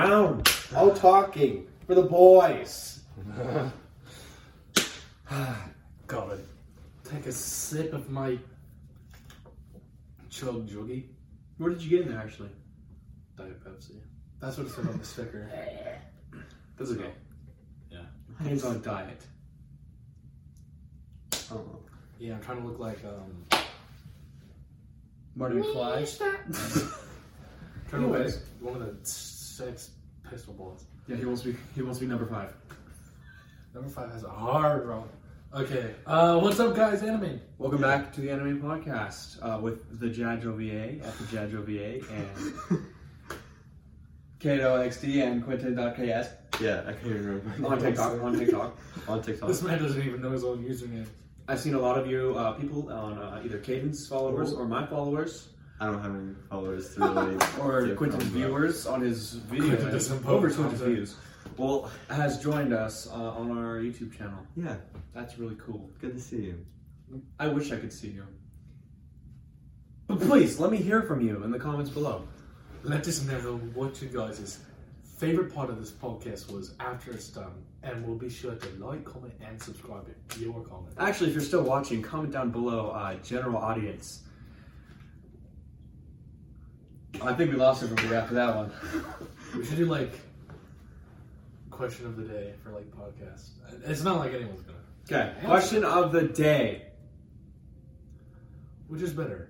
around. All talking for the boys. Gotta take a sip of my chug juggy. What did you get in there, actually? Diet Pepsi. That's what it said on the sticker. That's okay. Yeah. Hands on diet. Oh. Yeah, I'm trying to look like Marty McFly. trying to look like one of the Sex Pistol Bullets. Yeah, he wants to be number 5. Number 5 has a hard run. Okay, what's up, guys? Anime. Welcome back to the Anime Podcast with the Jadge OVA at the Jadge OVA and Kato XD and Quentin.ks. Yeah, I can't even remember. On TikTok. On TikTok. This man doesn't even know his own username. I've seen a lot of you people on either Caden's followers or my followers. I don't have any followers to really... or Quentin's viewers on his video. Over 200 views. Well, has joined us on our YouTube channel. Yeah. That's really cool. Good to see you. I wish I could see you. But please, let me hear from you in the comments below. Let us know what you guys' favorite part of this podcast was after it's done. And we'll be sure to like, comment, and subscribe if your comment. Actually, if you're still watching, comment down below, general audience. I think we lost everybody after that one. We should do like question of the day for like podcast. It's not like anyone's gonna. Okay, question of the day. Which is better?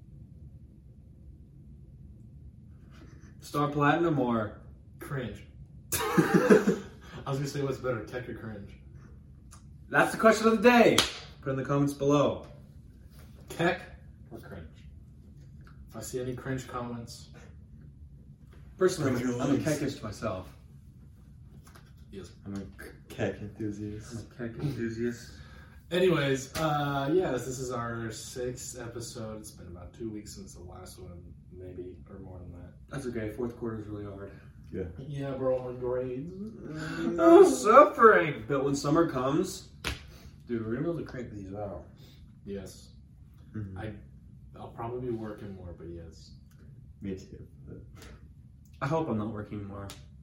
Star Platinum or Cringe. I was gonna say what's better, tech or cringe? That's the question of the day. Put in the comments below. Tech or cringe? If I see any cringe comments. Personally, I'm a kekist myself. Yes. I'm a kek enthusiast. I'm a kek enthusiast. Anyways, yes, this is our 6th episode. It's been about 2 weeks since the last one, maybe, or more than that. That's okay, 4th quarter is really hard. Yeah. Yeah, we're all in grades. Oh, suffering! But when summer comes, dude, we're gonna be able to crank these out. Yes. Mm-hmm. I'll probably be working more, but yes. Me too. But... I hope I'm not working more.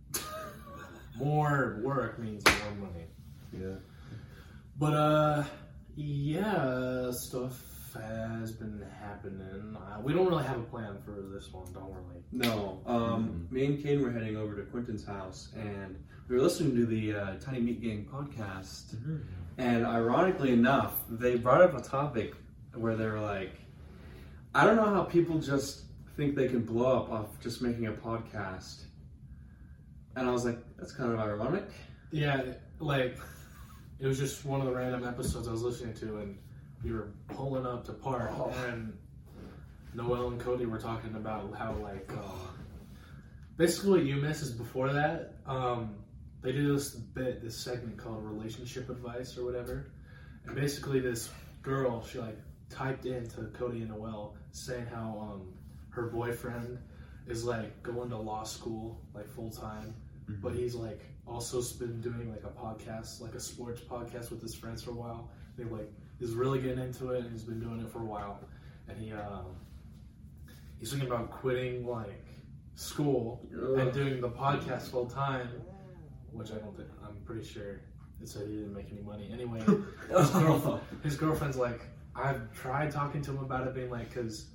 More work means more money. Yeah. But, yeah, stuff has been happening. We don't really have a plan for this one, don't worry. No. Me and Caden were heading over to Quentin's house, and we were listening to the Tiny Meat Gang podcast. Mm-hmm. And ironically enough, they brought up a topic where they were like, I don't know how people just think they can blow up off just making a podcast. And I was like, that's kind of ironic. Yeah, like, it was just one of the random episodes I was listening to, and we were pulling up to park, and Noel and Cody were talking about how, like, basically what you missed is before that, they do this segment called Relationship Advice or whatever, and basically this girl, she, like, typed into Cody and Noel saying how, her boyfriend is, like, going to law school, like, full-time, but he's, like, also been doing, like, a podcast, like a sports podcast with his friends for a while. They, like, is really getting into it, and he's been doing it for a while. And he's thinking about quitting, like, school and doing the podcast full-time, which I don't think, I'm pretty sure it said he didn't make any money. Anyway, his girlfriend's, like, I've tried talking to him about it, being like, because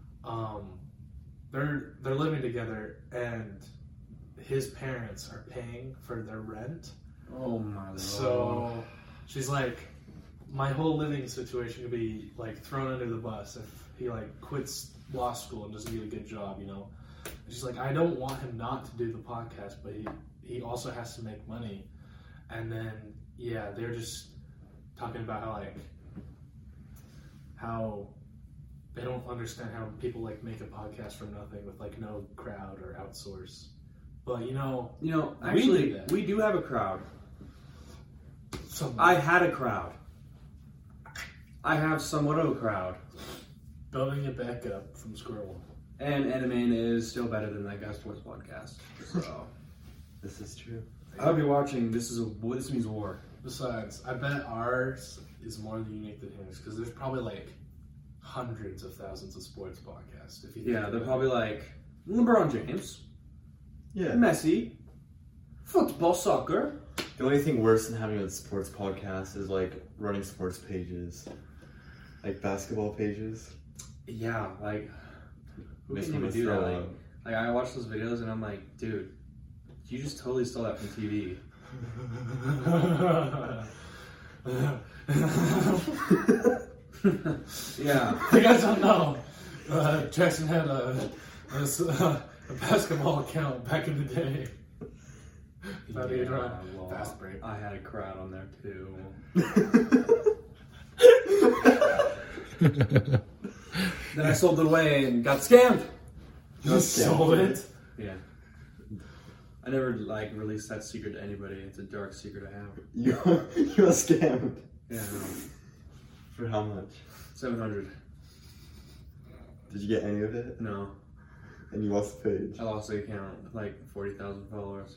they're living together, and his parents are paying for their rent. Oh my lord. So she's like, my whole living situation could be like thrown under the bus if he like quits law school and doesn't get a good job, you know. And she's like, I don't want him not to do the podcast, but he also has to make money. And then yeah, they're just talking about how they don't understand how people like make a podcast from nothing with like no crowd or outsource. But you know, actually, we do have a crowd. I had a crowd. I have somewhat of a crowd. Building it back up from square one. And Anime is still better than that Guy Sports podcast. So this is true. I'll be watching. This means war. Besides, I bet ours is more unique than his because there's probably like hundreds of thousands of sports podcasts. They're probably like LeBron James. Yeah. Messi. Football, soccer. The only thing worse than having a sports podcast is like running sports pages, like basketball pages. Yeah, like who Makes can me even do that? throw up. Like I watch those videos and I'm like, dude, you just totally stole that from TV. Yeah. You guys don't know. Jackson had a basketball account back in the day. That he'd run. Well, Fast break. I had a crowd on there too. Then I sold it away and got scammed. You sold it? Yeah. I never like released that secret to anybody. It's a dark secret I have. You got scammed. Yeah. For how much? 700. Did you get any of it? No. And you lost the page. I lost the account with like 40,000 followers.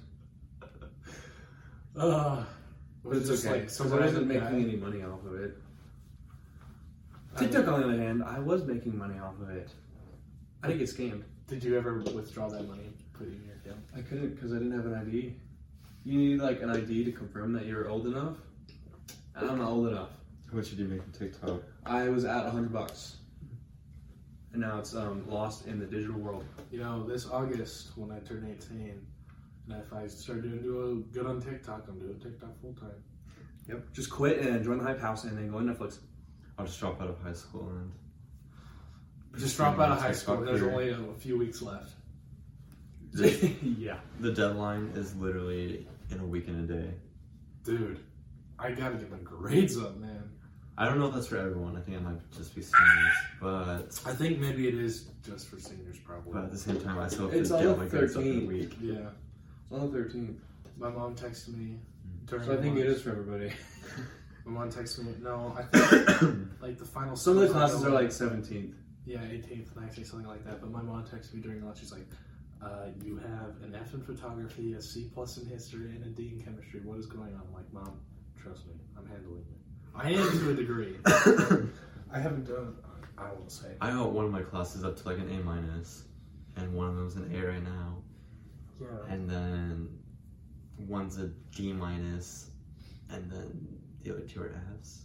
But But it's okay. Because I wasn't making any money off of it. TikTok, on the other hand, I was making money off of it. I didn't get scammed. Did you ever withdraw that money and put it in your account? I couldn't because I didn't have an ID. You need like an ID to confirm that you're old enough. I'm not old enough. How much did you make on TikTok? I was at $100, and now it's lost in the digital world. You know, this August when I turn 18, and if I start doing good on TikTok, I'm doing TikTok full time. Yep. Just quit and join the Hype House, and then go on Netflix. I'll just drop out of high school and Just drop out of high school. TikTok There's here. only a few weeks left. Yeah. The deadline is literally in a week and a day. Dude, I gotta get my grades up, man. I don't know if that's for everyone. I think it might just be seniors, but I think maybe it is just for seniors, probably. at the same time, I still have It's to on get the my grades up in a 13th. week. Yeah. It's on the 13th. My mom texted me during So I think it lunch. is for everybody. My mom texted me. No, I think like the final. Some of the schools classes are like 17th. Yeah, 18th, 19th, something like that. But my mom texted me during lunch. She's like, "You have an F in photography, a C+ in history, and a D in chemistry. What is going on?" I'm like, "Mom, trust me, I'm handling it. I am to a degree. I haven't done. I won't say. I got one of my classes up to like an A-, and one of them's an A right now, Yeah. and then one's a D-, and then the other two are Fs.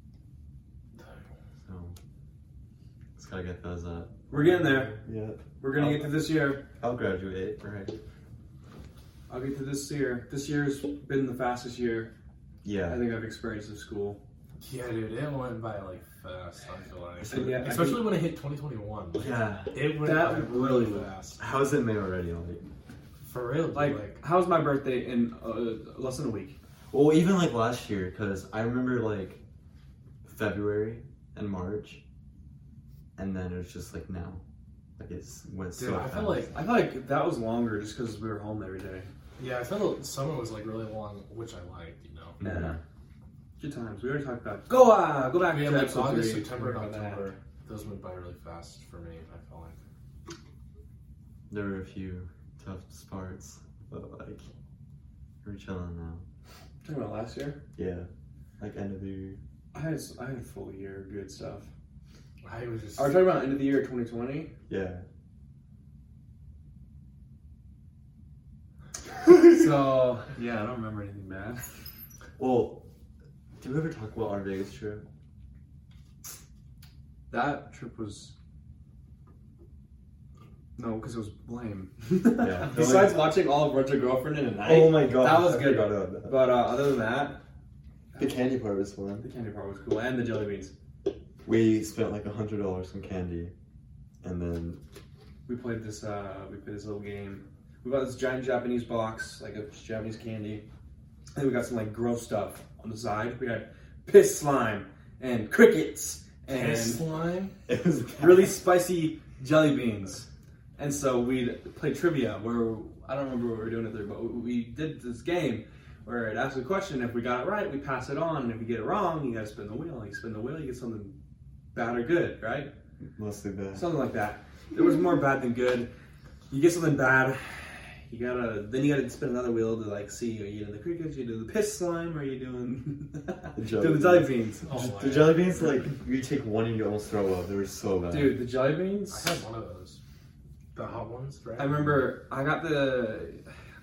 So just gotta get those up. We're getting there. Yeah, We're gonna get to this year. I'll graduate. Right. I'll get to this year. This year's been the fastest year Yeah. I think I've experienced in school. Yeah, dude, it went by like fast. I feel like, And yeah, I especially think- when it hit 2021. Like, Yeah. it went That by really really was- fast. How's it May already? Like, For real, dude, Like, how's my birthday in less than a week? well, even like last year, because I remember like February and March, and then it was just like now, like it's went dude, so I fast. feel like I feel like that was longer just because we were home every day. yeah, I felt like summer was like really long, which I liked, you know. Yeah. Good times. We already talked about go back Yeah, to like episode August, 3. September, and Talk about that. October, those went by really fast for me. I felt like. There were a few tough parts, but like we're chilling now. Talking about last year, Yeah, like end of the year. I had a full year of good stuff. I was just. Are we talking about end of the year 2020? Yeah. So yeah, I don't remember anything bad. Well, did we ever talk about our Vegas trip? That trip was no, because it was lame. Yeah. Besides watching all of Rent a Girlfriend in a night. Oh my god, that was I good. forgot about that. But other than that, The candy part was the fun. candy part was cool, and the jelly beans. We spent like $100 on candy, and then We played this little game. We bought this giant Japanese box, like a Japanese candy. And we got some like gross stuff on the side. We had piss slime and crickets and Piss slime? it was really spicy jelly beans. And so we'd play trivia where, I don't remember what we were doing it there, but we did this game where it asked a question. If we got it right, we pass it on. And if you get it wrong, you gotta spin the wheel. You spin the wheel, you get something bad or good, right? mostly bad. Something like that. There was more bad than good. You get something bad, you gotta spin another wheel to like see, are you doing the crickets, are you doing the piss slime, or are you doing jelly the jelly beans? Oh The my jelly beans, like you take one and you almost throw up. They were so bad. Dude, the jelly beans. I had one of those. The hot ones, right? I remember I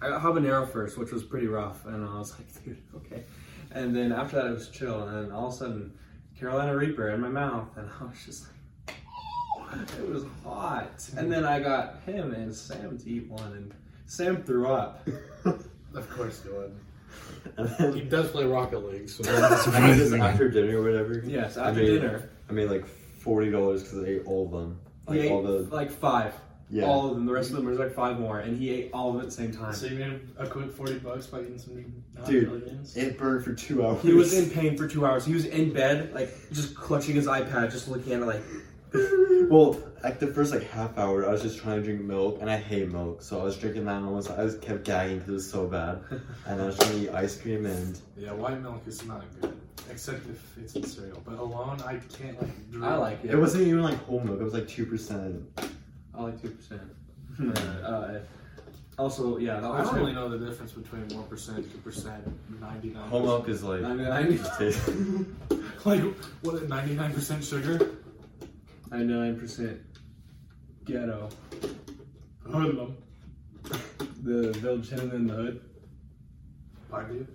I got habanero first, which was pretty rough, and I was like, dude, okay. And then after that, it was chill, and then all of a sudden, Carolina Reaper in my mouth, and I was just like, it was hot. And then I got him and Sam to eat one, and Sam threw up. Of course he would. And then, He does play Rocket League, so and then after dinner or whatever. Yes, I after made, dinner. I made like $40 because I ate all of them. He Like ate all the like 5. yeah. All of them. The rest of them was like 5 more, and he ate all of it at the same time. So you made a quick $40 by eating some Dude, millions? It burned for 2 hours. He was in pain for 2 hours. He was in bed, like just clutching his iPad, just looking at it like. Well, like the first like half hour, I was just trying to drink milk, and I hate milk, so I was drinking that, and I was kept gagging because it was so bad. And I was trying to eat ice cream, and Yeah, white milk is not good, except if it's in cereal. But alone, I can't like. Drink. I like it. it wasn't even like whole milk; it was like 2%. I like 2%. Also, yeah, that I was don't really know the difference between 1%, 2%, 99%. Whole milk is like 99, Like, what, 99% sugar? 99% ghetto. Hoodlum. The village hidden in the hood. Pardon?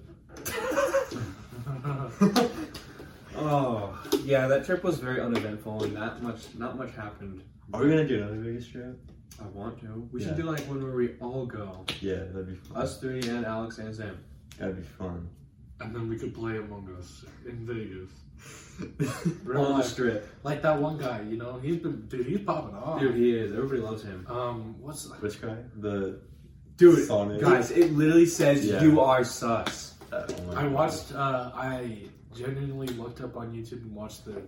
Oh, yeah, that trip was very uneventful, and not much happened. Are we gonna do another Vegas trip? I want to. We Yeah. should do like one where we all go. Yeah, that'd be fun. Us 3 and Alex and Sam. That'd be fun. And then we could play Among Us in Vegas. On the strip. Like that one guy, you know, he's popping off. Dude, he is. Everybody loves him. What's that? Which guy? The Dude, Sonic. guys, it literally says Yeah. you are sus. Oh my I God. watched, I genuinely looked up on YouTube and watched the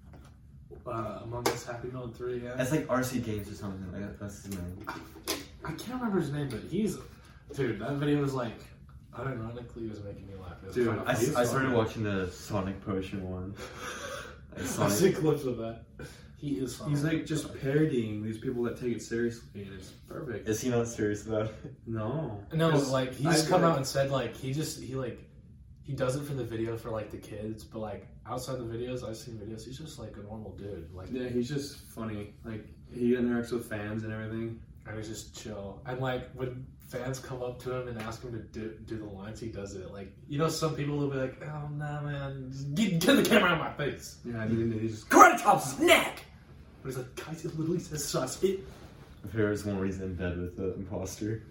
Among Us Happy Meal 3, yeah. It's like RC Games or something like that. That's his name. I can't remember his name, but dude, that video was like, unironically, it was making me laugh. It was Dude, kind of I funny. started watching the Sonic Potion one. Like I've Sonic. seen clips of that. He is funny. He's like just parodying these people that take it seriously, and it's perfect. Is he not serious about it? No. No, 'Cause like he's I- come out and said like he does it for the video for like the kids, but like outside the videos, I've seen videos. He's just like a normal dude, like Yeah, he's just funny. Like he interacts with fans and everything. and he's just chill. And like when fans come up to him and ask him to do the lines, he does it. Like you know, some people will be like, "Oh no, man, just get the camera out of my face." Yeah, and then he just Karate chops his neck. But he's like, guys, it literally says sus. If there was one where he's in bed with the imposter.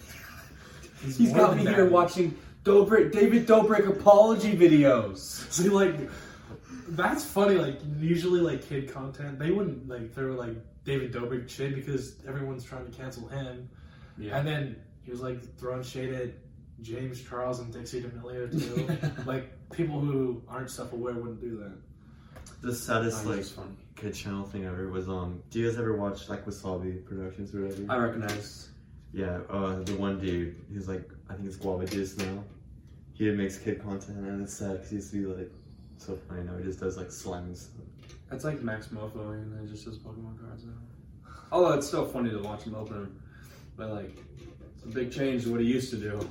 He's more got than me that. here watching David Dobrik apology videos. See, like, that's funny. Like, usually, like, kid content, they wouldn't, like, they were like David Dobrik shade because everyone's trying to cancel him. Yeah. And then he was, like, throwing shade at James Charles and Dixie D'Amelio, too. Like, people who aren't self aware wouldn't do that. The saddest Oh, like he's funny. kid channel thing ever was do you guys ever watch like Wasabi Productions or whatever? I recognize. Yeah, the one dude, he's like, I think it's Guava Juice now. He makes kid content and it's sad because he used to be like so funny now. He just does like slime and stuff. That's like Max Mofo, and then just does Pokemon cards now. Although it's still funny to watch him open them, but like it's a big change to what he used to do.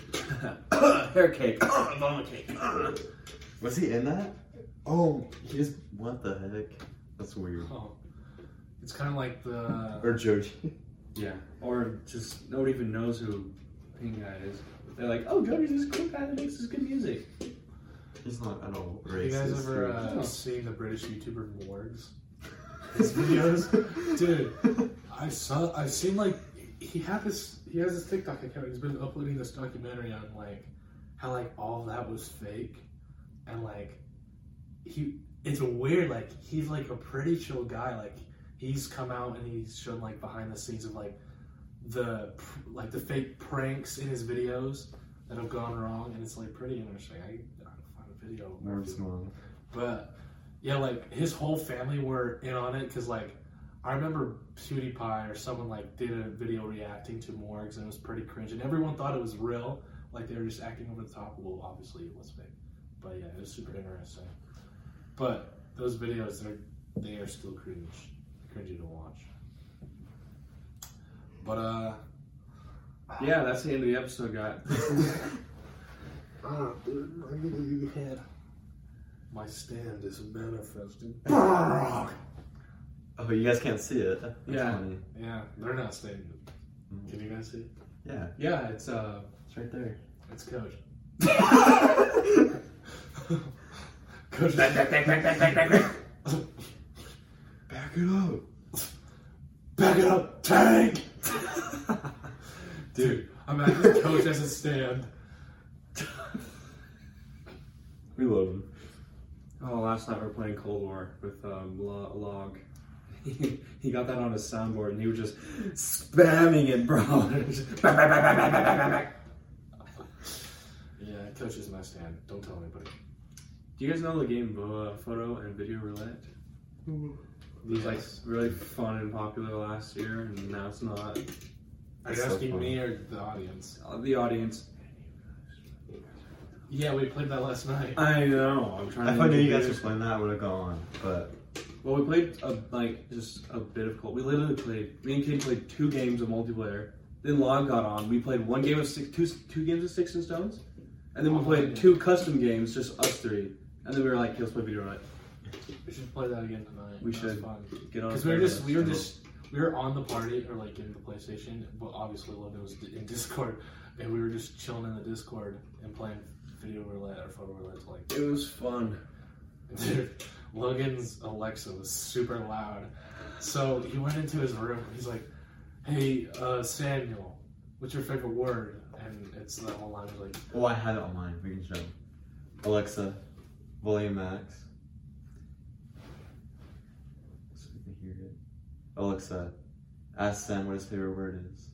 Hair cake, vomit cake. Was he in that? Oh, he just, what the heck? That's weird. Oh. It's kind of like the. Or Joji. Yeah, or just nobody even knows who Pink Guy is. They're like, oh, Jody's this cool guy that makes this good music. He's not at all You racist. guys ever No. seen the British YouTuber Morgs? His videos? Dude, I've seen like he has this TikTok account. He's been uploading this documentary on like how like all of that was fake, and like it's weird. Like he's like a pretty chill guy. Like he's come out and he's shown like behind the scenes of like the fake pranks in his videos that have gone wrong, and it's like pretty interesting. I gotta find a video. More small. But yeah, like his whole family were in on it because like I remember PewDiePie or someone like did a video reacting to Morgs and it was pretty cringe, and everyone thought it was real, like they were just acting over the top. Well, obviously it was fake, but yeah, it was super interesting. But those videos, they are still cringy to watch. But Yeah, that's the end of the episode, guys. dude, I need a new head. My stand is manifesting. Oh, you guys can't see it. That's Yeah. funny. Yeah, they're not staying. Can you guys see? Yeah, Yeah, it's it's right there. It's Coach. Coach. back. Back it up. Back it up, tank! Dude, imagine Coach as a stand. We love him. Oh, last night we were playing Cold War with Log. He got that on his soundboard and he was just spamming it, bro. It was just back. Yeah, Coach is my stand. Don't tell anybody. Do you guys know the game Photo and Video Roulette? It was like really fun and popular last year, and now it's not. Are you asking me or the audience? The audience. Yeah, we played that last night. I know. I'm trying. If I knew you guys were playing that, I would have gone. But well, we played just a bit of Cold. We literally played. Me and Kate played 2 games of multiplayer. Then Log got on. We played 1 game of two games of Sticks and Stones, and then we played 2 custom games, just us 3. And then we were like, let's play Video Roulette. We should play that again tonight. We That should was fun. get on. Because we were on the party or like in the PlayStation, but obviously Logan was in Discord, and we were just chilling in the Discord and playing Video Roulette or Photo Roulette. Like, It was fun. dude, Logan's Alexa was super loud, so he went into his room. And he's like, "Hey, Samuel, what's your favorite word?" And it's the whole line was like, oh, I had it on mine. We can show. Alexa, volume max. So we can hear it. Alexa, ask Sam what his favorite word is.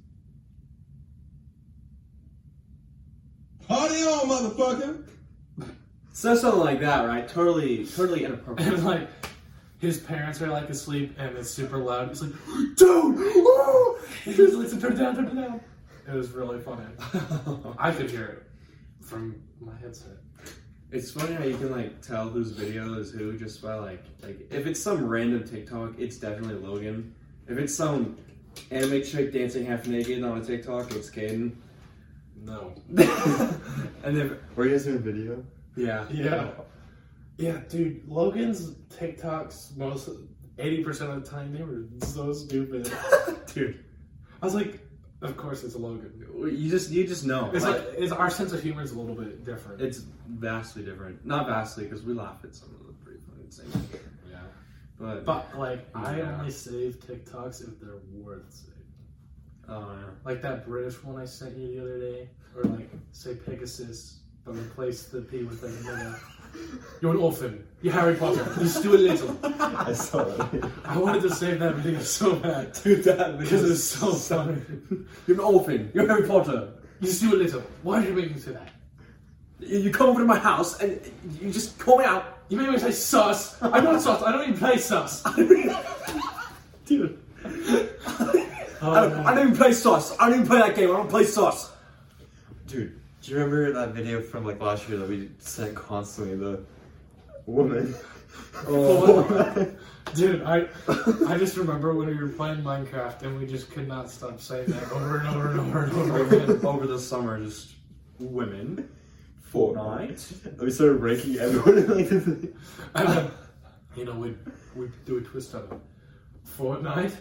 Party on, motherfucker! So something like that, right? Totally inappropriate. and like his parents are like asleep, and it's super loud. He's like, "Dude, woo!" He just like, turn it down. It was really funny. I could hear it from my headset. It's funny how you can like tell whose video is who just by like if it's some random TikTok, it's definitely Logan. If it's some anime chick dancing half naked on a TikTok, it's Caden. No. And then Were you guys doing a video? yeah, Yeah, dude. Logan's TikToks 80% of the time they were so stupid. dude, I was like, of course it's Logan. you just know. It's Like, like our sense of humor is a little bit different. it's vastly different. Not vastly because we laugh at some of the pretty funny things. Yeah. But like, I Yeah. only save TikToks if they're worth saving. oh yeah. Like that British one I sent you the other day, or like say Pegasus, but replace the P with like a You're an orphan. You're Harry Potter. You Stuart Little. I saw it. I wanted to save that video so bad Dude, that because it's so funny. You're an orphan. You're Harry Potter. You Stuart Little. Why did you make me say that? You come over to my house and you just call me out. You made me say sus. I'm not sus. I don't even play sus. Dude. Oh, I don't even play sauce. I don't even play that game. I don't play sauce. Dude, do you remember that video from like last year that we sent constantly? The woman. Oh, dude, I just remember when we were playing Minecraft and we just could not stop saying that over and over and over and over again. Over the summer, just women. Fortnite. We started ranking everyone in like the thing. And then, you know, we'd do a twist on it. Fortnite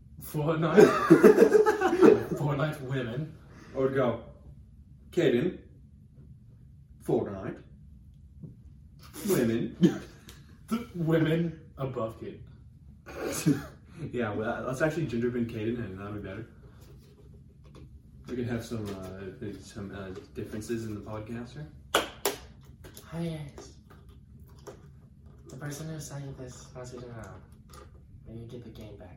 women. I would go, Caden, Fortnite, women. The women above Kate. Yeah, well, let's actually gender bend Caden, and that'll be better. We can have some differences in the podcast here. Hi guys. The person who sent you this wants you to know we need to get the game back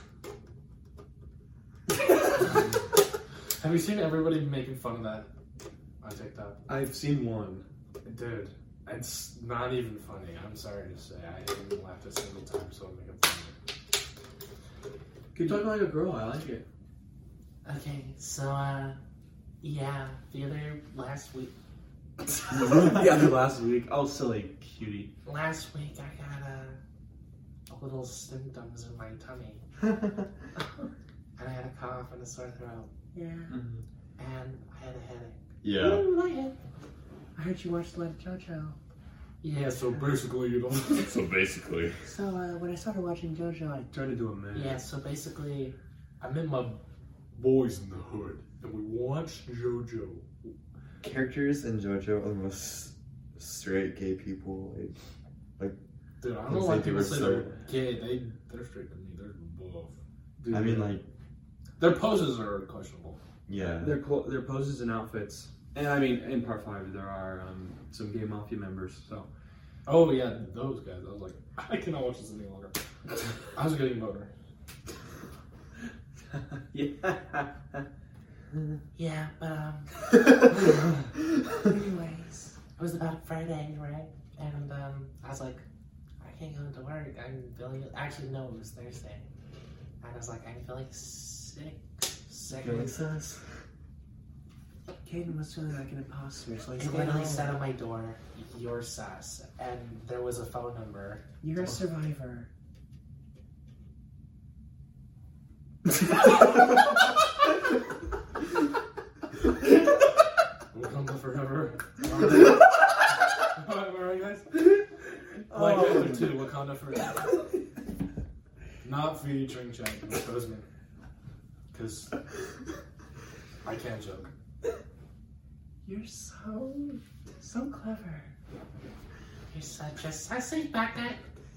together. Have you seen everybody making fun of that on TikTok? I've seen one. Dude, it's not even funny. I'm sorry to say. I haven't laughed a single time, so I'm making fun of it. Keep talking like a girl. I like it. Okay, so, yeah, the other last week, Yeah, the last week. Oh, silly cutie. I got a little symptoms in my tummy, and I had a cough and a sore throat. Yeah, and I had a headache. Yeah. Ooh, I had. I heard you watched Let JoJo. Yeah, so basically, you know. So basically. So, when I started watching JoJo, Turned into a man. so basically, I met my boys in the hood. and we watched JoJo. Characters in JoJo are the most straight gay people. Dude, I don't Because know why they people were say so- they're gay. They're straight to me. They're buff. Dude, I mean, like, Their poses are questionable. yeah. their poses and outfits. And I mean, in part 5, there are some gay mafia members. So Oh yeah, those guys. I was like, I cannot watch this any longer. I was getting boner. yeah. Yeah, but anyways, it was about Friday, right? And I was like, I can't go into work. I'm feeling. Actually, no, it was Thursday. And I was like, I'm feeling sick. Feeling sus. Caden was feeling like an imposter, so I It literally said on my door, "You're sus," and there was a phone number. "You're a survivor." Wakanda forever. Alright, guys. Black Panther 2, Wakanda forever. Not featuring Chadwick Boseman. Because I can't joke. You're so clever. You're such a sassy bucket.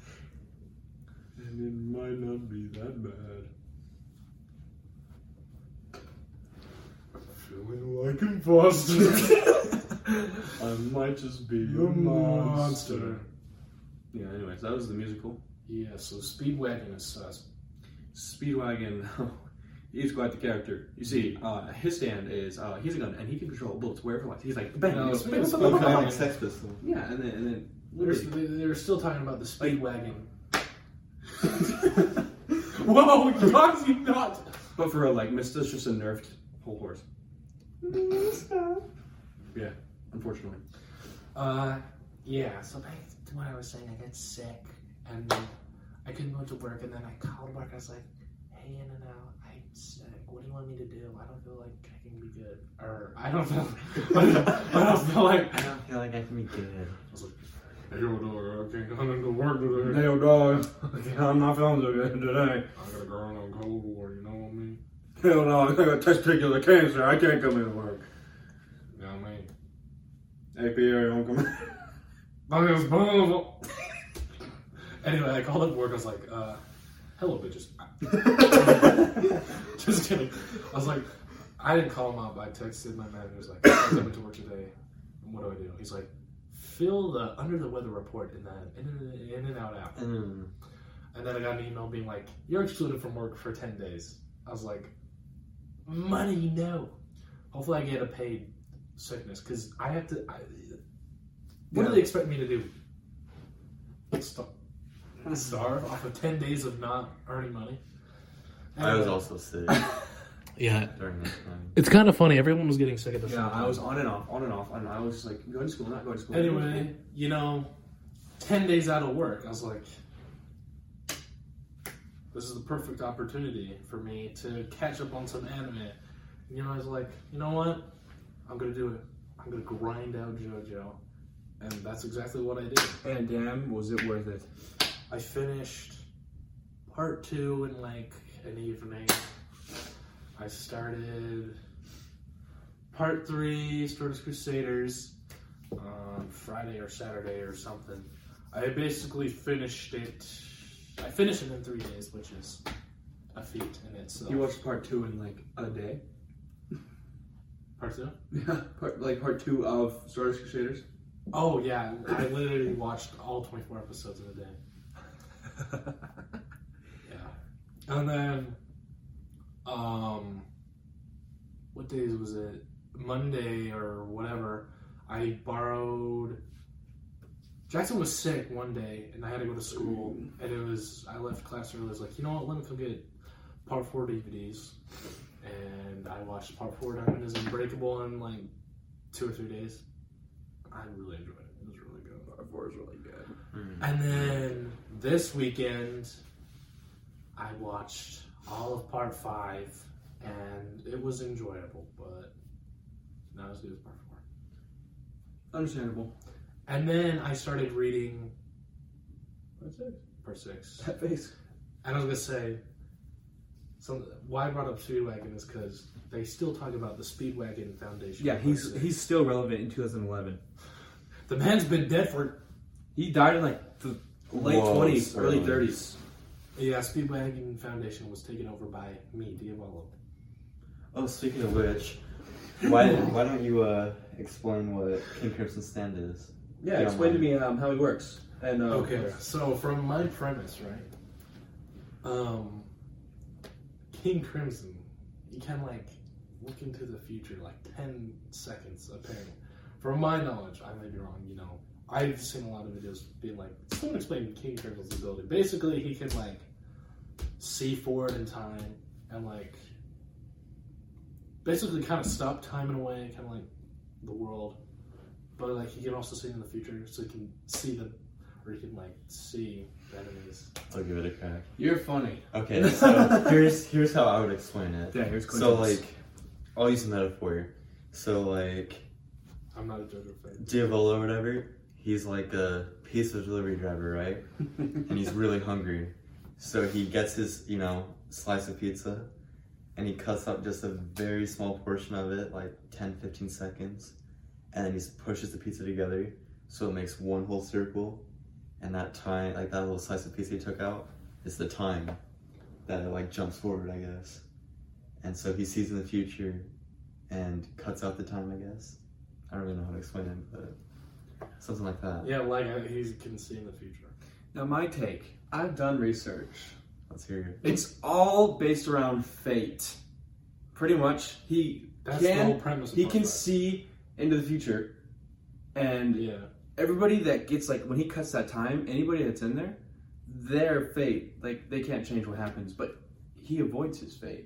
And it might not be that bad. Feeling like imposter. I might just be a monster. Yeah, anyways, that was the musical. Yeah, so Speedwagon is sus. Speedwagon, he's quite the character. You see, his stand is, he's a gun, and he can control bullets wherever he wants. He's like, bang, No, he goes, speaking of bang, bang, bang, Speedwagon- bang. Like Sex Pistols. Yeah, and then They're still talking about the Speedwagon. Whoa, you guys, you not. But for real, like, Mista's just a nerfed whole horse. Yeah, unfortunately. Yeah, so back to what I was saying, I got sick, and I couldn't go to work, and then I called work, I was like, hey, In-N-Out, I'm sick, what do you want me to do? I don't feel like I can be good. Or, I don't feel like... I don't feel like I can be good. I was like, hey, yo, dog, I can't come into work today. Hey, dog, I'm not feeling so good today. I got a girl on Cold War, you know what I mean? Hell no, I got testicular cancer. I can't come into work. You know what I mean? Hey, Pierre, don't come in. That is bull. Anyway, I called up work. I was like, hello, bitches. Just kidding. I was like, I didn't call him out, but I texted my manager. I was like, I'm coming to work today. What do I do? He's like, fill the under the weather report in that In-N-Out app. Mm. And then I got an email being like, you're excluded from work for 10 days. I was like, money, no. Hopefully I get a paid sickness, because I have to... what do they expect me to do? Starve off of 10 days of not earning money? I was also sick Yeah. during that time. It's kind of funny. Everyone was getting sick at the same Yeah, time. I was on and off, and I was just like, going to school, not going to school. Anyway, 10 days out of work, I was like, this is the perfect opportunity for me to catch up on some anime. And, I was like, you know what? I'm going to do it. I'm going to grind out JoJo. And that's exactly what I did. And damn, was it worth it? I finished part 2 in like an evening. I started part 3, Stardust Crusaders, on Friday or Saturday or something. I basically finished it. I finished it in 3 days, which is a feat in itself. You watched part 2 in like a day? Part 2? Yeah, part 2 of Stardust Crusaders. Oh yeah, I literally watched all 24 episodes in a day. Yeah. And then, what days was it? Monday or whatever, I borrowed... Jackson was sick one day, and I had to go to school, and I left class early. I was like, you know what, let me come get Part 4 DVDs. And I watched Part 4 Diamond is Unbreakable in like 2 or 3 days. I really enjoyed it. It was really good. Part 4 is really good. And then this weekend, I watched all of Part 5, and it was enjoyable, but not as good as Part 4. Understandable. And then I started reading Part 6. Part 6. That face. And I was going to say, So why I brought up Speedwagon is because they still talk about the Speedwagon Foundation. Yeah, he's still relevant in 2011. The man's been dead for. He died in like the late 20s, early 30s. Yeah, Speedwagon Foundation was taken over by me, Diavolo. Oh, speaking of which, why don't you explain what King Crimson Stand is? Yeah, explain to me how he works. And Okay, so from my premise, right? King Crimson, you can like look into the future, like 10 seconds apparently. From my knowledge, I may be wrong, you know. I've seen a lot of videos being like, someone explain King Crimson's ability. Basically, he can like see forward in time and like basically kind of stop time in a way, kind of like the world. But like he can also see in the future, so he can see them, or he can like see the enemies. I'll give it a crack. You're funny. Okay, so here's how I would explain it. Yeah, here's so like, I'll use a metaphor. So like, I'm not a JoJo fan. Diavolo or whatever, he's like a pizza delivery driver, right? And he's really hungry. So he gets his, slice of pizza, and he cuts up just a very small portion of it, like 10, 15 seconds. And then he pushes the pizza together, so it makes one whole circle. And that time, like that little slice of pizza he took out, is the time that it like jumps forward, I guess. And so he sees in the future and cuts out the time, I guess. I don't really know how to explain it, but something like that. Yeah, like he can see in the future. Now my take, I've done research. Let's hear it. It's all based around fate. Pretty much, That's the whole premise of he Part can 5. see into the future, and Yeah. everybody that gets like when he cuts that time, anybody that's in there, their fate, like they can't change what happens, but he avoids his fate.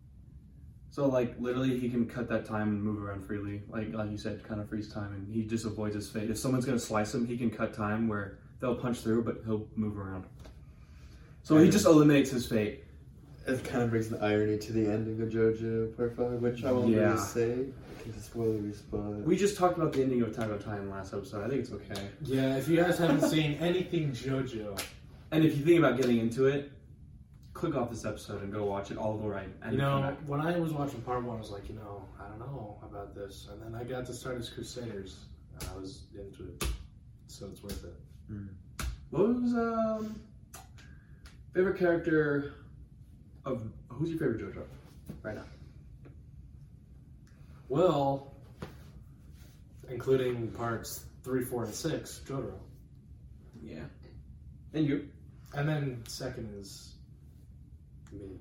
So like literally, he can cut that time and move around freely, like you said, kind of freeze time, and he just avoids his fate. If someone's gonna slice him, he can cut time where they'll punch through, but he'll move around. So he just eliminates his fate. It kind of brings the irony to the ending of JoJo Part 5, which I won't really say. I can just spoilers, but... We just talked about the ending of Attack on Titan last episode. I think it's okay. Yeah, if you guys haven't seen anything JoJo, And if you think about getting into it, click off this episode and go watch it all the way. And come back. when I was watching Part 1, I was like, I don't know about this. And then I got to start as Crusaders, and I was into it. So it's worth it. What was favorite character of who's your favorite JoJo right now? Well, including parts 3, 4, and 6, Jotaro. Yeah. And you? And then second is me.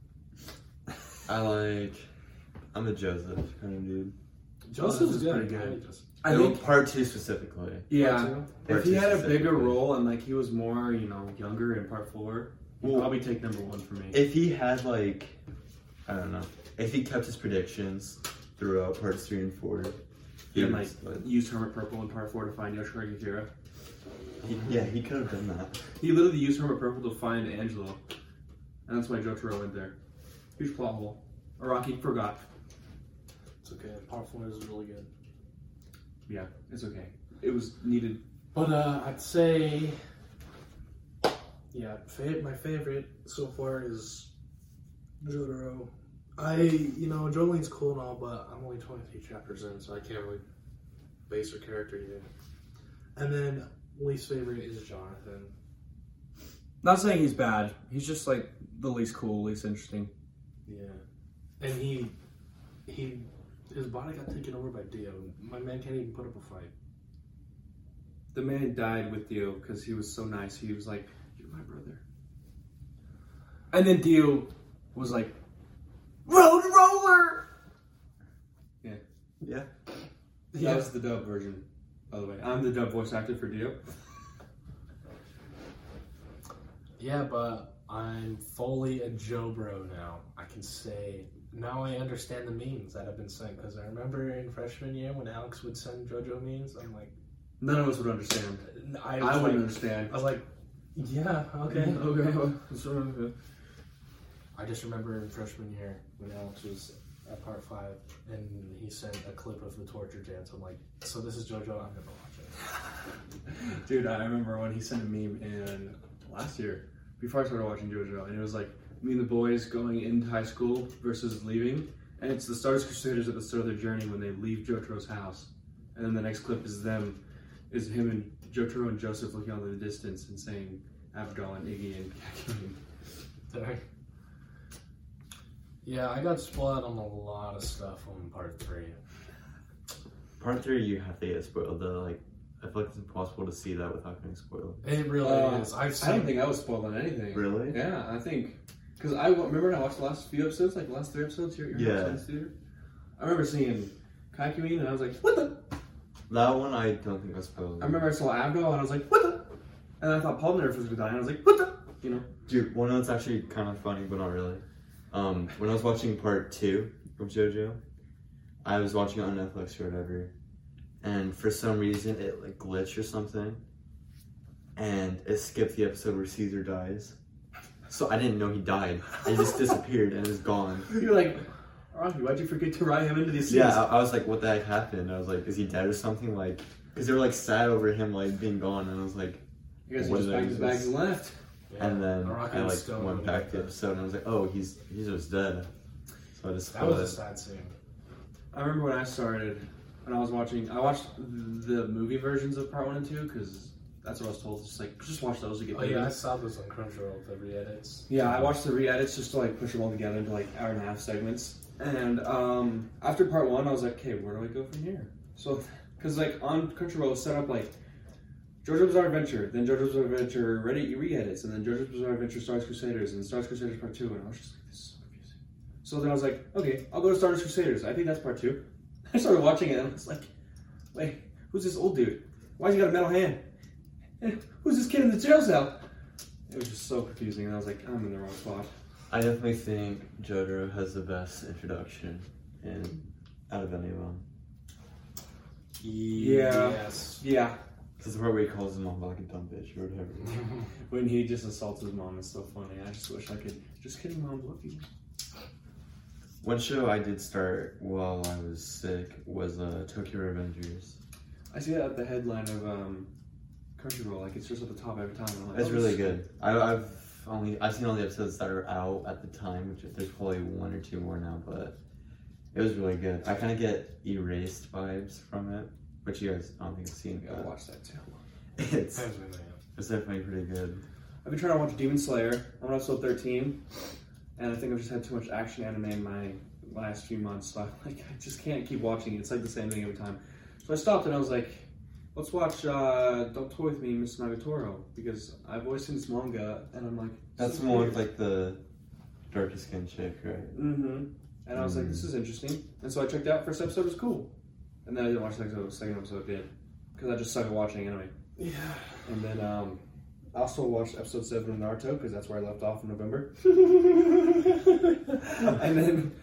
I'm a Joseph kind of dude. Joseph's is good. pretty good. I like Joseph. I think Part 2 specifically. yeah. Part 2? If Part he 2 had a bigger specifically. role and like he was more, younger in part 4, he'd probably take number 1 for me. If he had I don't know, if he kept his predictions throughout parts 3 and 4, He like used Hermit Purple in part 4 to find Yoshiragi Kira. he could have done that. He literally used Hermit Purple to find Angelo. And that's why Jotaro went there. Huge plot hole. Araki forgot. It's okay. Part 4 is really good. Yeah, it's okay. It was needed. But I'd say, yeah, my favorite so far is Jotaro. Jolene's cool and all, but I'm only 23 chapters in, so I can't really base her character yet. And then least favorite is Jonathan. Not saying he's bad. He's just like the least cool, least interesting. Yeah, and his body got taken over by Dio. My man can't even put up a fight. The man died with Dio because he was so nice. He was like, "You're my brother." And then Dio was like, "Road roller." Yeah. That was the dub version, by the way. I'm the dub voice actor for Dio. Yeah, but I'm fully a Joe Bro now. I can say, now I understand the memes that have been sent. Because I remember in freshman year when Alex would send JoJo memes, I'm like... None of us would understand. I wouldn't understand. I was like, yeah, okay. Okay. I just remember in freshman year when Alex was at part 5 and he sent a clip of the torture dance. I'm like, so this is JoJo? I'm never watching. Dude, I remember when he sent a meme in last year, before I started watching JoJo, and it was like Me and the boys going into high school versus leaving. And it's the Stardust Crusaders at the start of their journey when they leave Jotaro's house. And then the next clip is him and Jotaro and Joseph looking out in the distance and saying Abdul and Iggy and Kakyoin. Sorry. Yeah, I got spoiled on a lot of stuff on part 3. Part 3, you have to get spoiled though. Like, I feel like it's impossible to see that without getting spoiled. It really is. I don't think I was spoiled on anything. Really? Yeah, I think. Because I remember when I watched the last few episodes, like the last 3 episodes here at your house in the theater. I remember seeing Kakyoin and I was like, what the? That one I don't think I was spoiled. I remember I saw Abdul and I was like, what the? And I thought Paul Nerf was going to die and I was like, what the? You know? Dude, one that's actually kind of funny, but not really. When I was watching part 2 of JoJo, I was watching it on Netflix or whatever, and for some reason it like glitched or something, and it skipped the episode where Caesar dies. So I didn't know he died. He just disappeared and was gone. You're like, Rocky, why'd you forget to write him into these scenes? Yeah, I was like, what the heck happened? I was like, is he dead or something? Like, because they were like sad over him like being gone, and I was like, You guys what just did I packed his miss? bags and left. Yeah, And then Araki I was like still went really back to the good. episode and I was like, oh, he's just dead. So I just That was a spoiled it. sad scene. I remember when I started, when I watched the movie versions of part 1 and 2, because that's what I was told. Just watch those to get Oh yeah, I movies. saw those on Crunchyroll, the re-edits. Yeah, I watched the re-edits just to like push them all together into like hour-and-a-half segments. And after part 1, I was like, okay, where do I go from here? So, because like on Crunchyroll, it's set up like JoJo's Bizarre Adventure, then JoJo's Bizarre Adventure re-edits, and then JoJo's Bizarre Adventure Stardust Crusaders, and Stardust Crusaders Part 2, and I was just like, this is so confusing. So then I was like, okay, I'll go to Stardust Crusaders. I think that's Part 2. I started watching it, and I was like, wait, who's this old dude? Why's he got a metal hand? And who's this kid in the jail cell? It was just so confusing, and I was like, I'm in the wrong spot. I definitely think Jotaro has the best introduction out of any of them. Yeah. Yes. Yeah. This is where he calls his mom like a dumb bitch or whatever. When he just assaults his mom, it's so funny. I just wish I could. Just kidding, Mom. Love you. One show I did start while I was sick was Tokyo Revengers. I see that at the headline of Crunchyroll. Like it's just at the top every time. I'm like, It's oh, really this- good. I've seen all the episodes that are out at the time, which there's probably 1 or 2 more now, but it was really good. I kind of get Erased vibes from it, which you guys I don't think have seen. I gotta watch that too. It's That was really good. it's definitely pretty good. I've been trying to watch Demon Slayer. I'm on episode 13, and I think I've just had too much action anime in my last few months. So I just can't keep watching it. It's like the same thing every time. So I stopped and I was like, let's watch Don't Toy With Me, Miss Nagatoro, because I've always seen this manga, and I'm like, That's the one with like the darker skinned chick, right? Mm-hmm. And I was like, this is interesting. And so I checked out. First episode was cool. And then I didn't watch the second episode did. Because I just started watching anime. Yeah. And then I also watched episode 7 of Naruto, because that's where I left off in November. And then,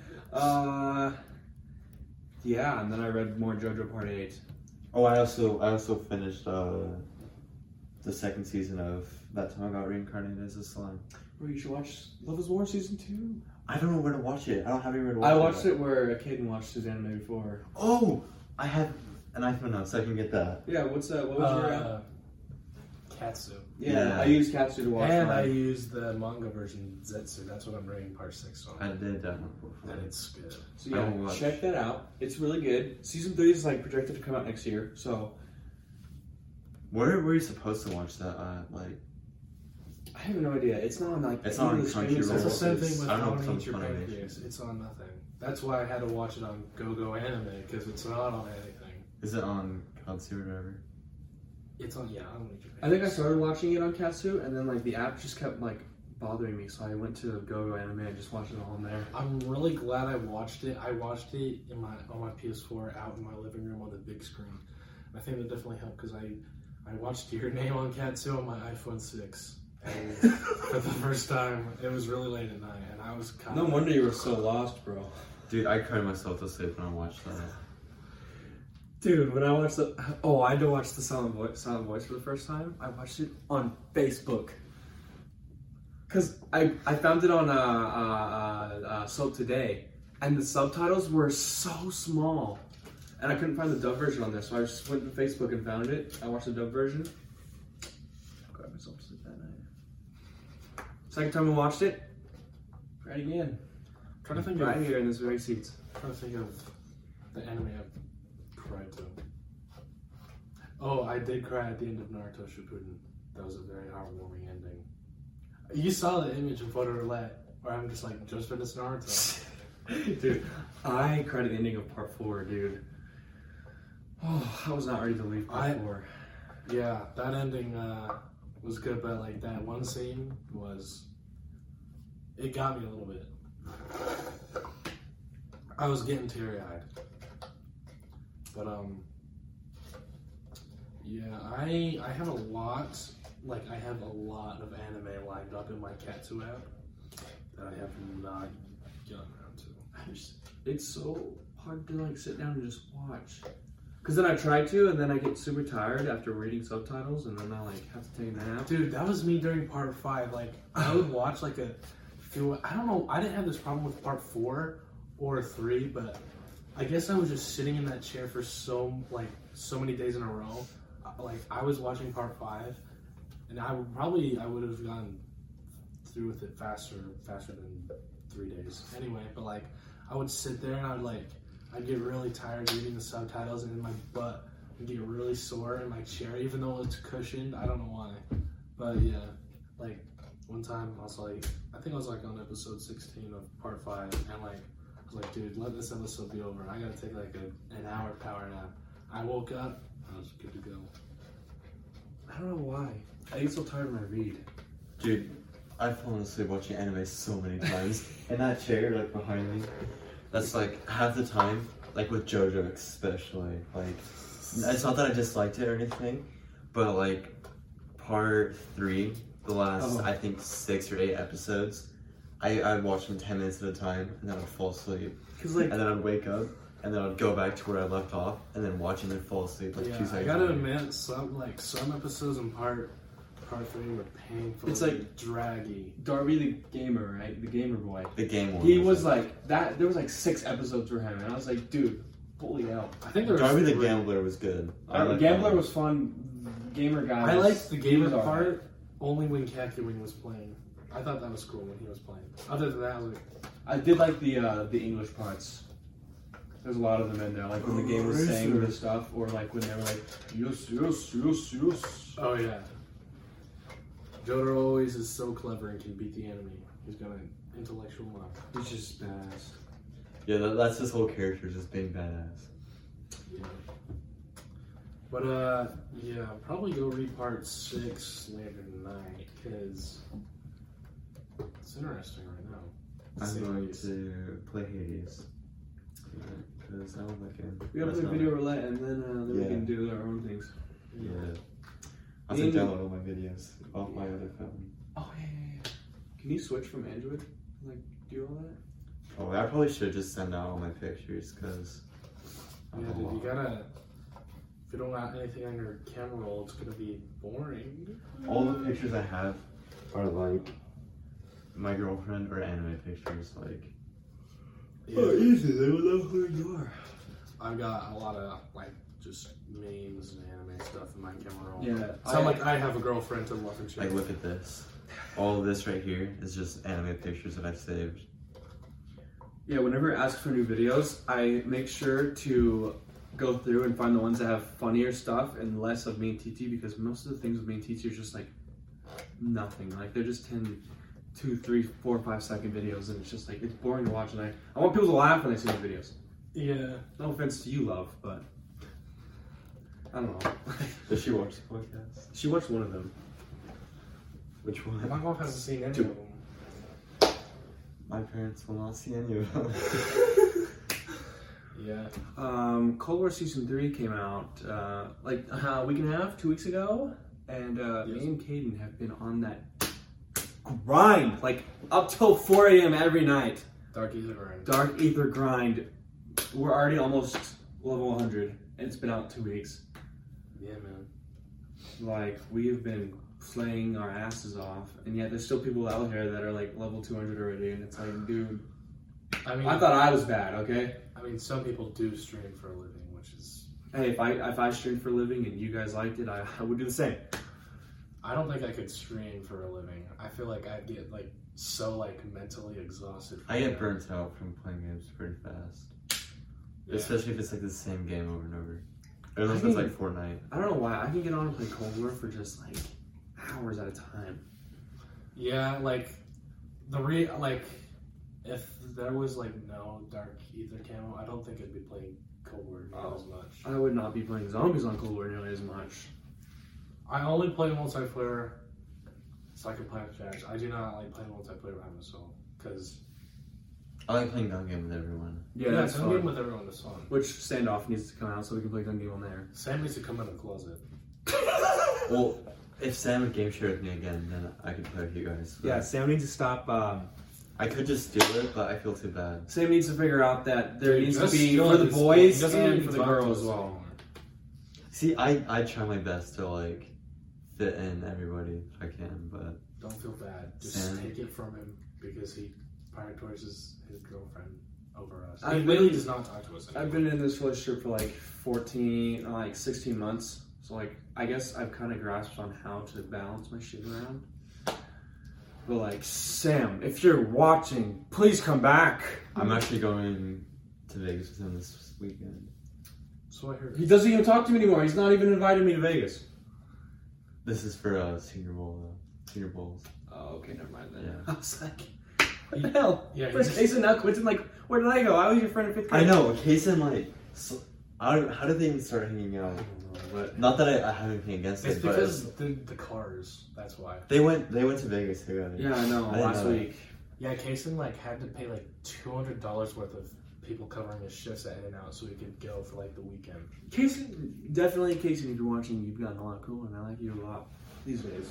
yeah, and then I read more JoJo Part 8. Oh, I also finished the second season of That Time I Got Reincarnated as a Slime. Bro, you should watch Love is War Season 2. I don't know where to watch it. I don't have anywhere to watch it. I watched it where Caden watched his anime before. Oh, I have an iPhone now, so I can get that. Yeah, what's that? What was your app? Katsu. Yeah, I used Katsu to watch And I mine. used the manga version, Zetsu. That's what I'm reading part 6 on. I did that one before. And it's good. So I yeah, will watch. check that out. It's really good. Season 3 is like projected to come out next year. So Where were you supposed to watch that? I have no idea. It's not on like It's any not of on the streaming Crunchyroll. It's the same services. thing with I don't know How if to Eat it's Your on Funimation. Pancreas. It's on nothing. That's why I had to watch it on GoGo Anime, because it's not on anything. Is it on Katsu or whatever? It's on, yeah, How to Eat Your I think I Pancreas. started watching it on Katsu, and then like the app just kept like bothering me, so I went to GoGo Anime and just watched it all on there. I'm really glad I watched it. I watched it on my PS4 out in my living room on the big screen. I think that definitely helped because I watched Your Name on Katsu on my iPhone 6. And for the first time, it was really late at night, and I was kind No of... wonder you were so lost, bro. Dude, I cried myself to sleep when I watched that. Dude, when I watched I had to watch the Silent Voice for the first time. I watched it on Facebook. Cause I found it on Soap Today, and the subtitles were so small, and I couldn't find the dub version on there. So I just went to Facebook and found it. I watched the dub version. I cried myself to sleep that night. Second time I watched it, Right again. Trying to think Right of here in this very seat. Trying to think of the anime I've cried to. Oh, I did cry at the end of Naruto Shippuden. That was a very heartwarming ending. You saw the image in Photo Roulette where I'm just like, just finished Naruto. Dude, I cried at the ending of part 4, dude. Oh, I was not ready to leave part 4. Yeah, that ending was good, but like that one scene it got me a little bit. I was getting teary-eyed. But yeah, I have a lot of anime lined up in my Katsu app that I have not gotten around to. It's so hard to like sit down and just watch. Because then I try to, and then I get super tired after reading subtitles, and then I like have to take a nap. Dude, that was me during part 5. Like, I would watch like a few. I don't know. I didn't have this problem with part 4 or 3, but I guess I was just sitting in that chair for so many days in a row. Like, I was watching part 5, and I would have gone through with it faster than 3 days. Anyway, but like, I would sit there and I'd get really tired reading the subtitles, and then my butt would get really sore in my chair, even though it's cushioned. I don't know why. But yeah, like, one time I think I was like on episode 16 of part 5, and like, I was like, dude, let this episode be over. I gotta take like an hour power nap. I woke up, I was good to go. I don't know why. I get so tired when I read. Dude, I've fallen asleep watching anime so many times. In that chair, like, behind me. That's, like, half the time, like, with JoJo especially. Like, it's not that I disliked it or anything, but, like, part 3, the last, I think, 6 or 8 episodes, I'd watch them 10 minutes at a time, and then I'd fall asleep. Like, and then I'd wake up, and then I'd go back to where I left off, and then watch and then fall asleep, like, 2 seconds I gotta later. admit, some episodes in part 3 were painful. It's like draggy. Darby the gamer, right? The gamer boy. The game one. He was like that. There was like 6 episodes for him, and I was like, dude, holy hell. I think there was Darby the 3. Gambler was good. Gambler was fun. Gamer guy. I liked the gamer was part alright. only when Kakyoin was playing. I thought that was cool when he was playing. Other than that, I was like, I did like the English parts. There's a lot of them in there, like when the game was saying the stuff, or like when they were like, yes, yes, yes, yes. oh yeah. Jotaro always is so clever and can beat the enemy. He's got an intellectual mind. He's just badass. Yeah, that's his whole character, just being badass. Yeah. But yeah, I'll probably go read part 6 later tonight because it's interesting right now. I'm going to play Hades. Because I don't like it. We have the video roulette, and then we Yeah. can do our own things. Yeah. I have to download all my videos off my other phone. Oh yeah. Can you switch from Android? Like, do all that? Oh, I probably should just send out all my pictures, because... Yeah, dude, you gotta. If you don't have anything on your camera roll, it's gonna be boring. All the pictures I have are like my girlfriend or anime pictures, like. Yeah. easy. They don't know who you are. I've got a lot of like just memes and anime stuff in my camera roll. Yeah. So like I have a girlfriend to love and shit. Like, look at this. All of this right here is just anime pictures that I've saved. Yeah, whenever I ask for new videos, I make sure to go through and find the ones that have funnier stuff and less of me and TT, because most of the things with me and TT are just like nothing. Like, they're just 2, 3, 4, 5 second videos, and it's just like, it's boring to watch, and I want people to laugh when they see the videos. Yeah. No offense to you, love, but I don't know. Does she watch the podcast? She watched one of them. Which one? My mom hasn't seen any Two. of them. My parents will not see any of them. Yeah. Cold War Season 3 came out like a week and a half, 2 weeks ago, and me and Caden have been on that grind, like up till 4 a.m. every night. Dark Ether grind. Dark Ether grind. We're already almost level 100, and it's been out 2 weeks. Yeah, man. Like, we have been playing our asses off, and yet there's still people out here that are like level 200 already, and it's like, dude, I mean, I thought I was bad, okay? I mean, some people do stream for a living, which is Hey, if I streamed for a living and you guys liked it, I would do the same. I don't think I could stream for a living. I feel like I'd get like so like mentally exhausted. I get burnt out from playing games pretty fast. Yeah. Especially if it's like the same game over and over. Or unless I it's mean- like Fortnite. I don't know why. I can get on and play Cold War for just like hours at a time. Yeah, like like if there was like no Dark Ether camo, I don't think I'd be playing Cold War nearly as much. I would not be playing zombies on Cold War nearly as much. I only play multiplayer so I can play with Jax. I do not like playing multiplayer by myself because I like playing gun game with everyone. Yeah, that's some fun. game with everyone is fun. Which standoff needs to come out so we can play gun game on there. Sam needs to come out of the closet. Well, if Sam would game share with me again, then I could play with you guys. But Yeah, Sam needs to stop. I could just do it, but I feel too bad. Sam needs to figure out that there Dude, needs to just be feel for the like boys he doesn't and even for the talk to girls us as well. anymore. See, I try my best to like fit in everybody if I can, but Don't feel bad. Just Sam. take it from him because he prioritizes his girlfriend over us. I've He really been- does not talk to us anymore. I've been in this relationship for like 16 months. So like, I guess I've kind of grasped on how to balance my shit around. But like, Sam, if you're watching, please come back. I'm actually going to Vegas with him this weekend. So I heard. He doesn't even talk to me anymore. He's not even invited me to Vegas. This is for Senior Bowl, Senior Bowls. Oh, okay, never mind then. Yeah. I was like, what the hell? Yeah, First he's- Jason, now Quentin, like, where did I go? I was your friend in 5th grade. I know, Kaysen, like, so, how did they even start hanging out? I don't know, but Not that I have anything against It's it, but because the cars. That's why. they went to Vegas together. yeah, I know. I didn't last know that. week. Yeah, Kaysen like had to pay like $200 worth of people covering his shifts at In-N-Out so he could go for like the weekend. Casey, definitely, Casey, if you're watching, you've gotten a lot cooler, and I like you a lot these days.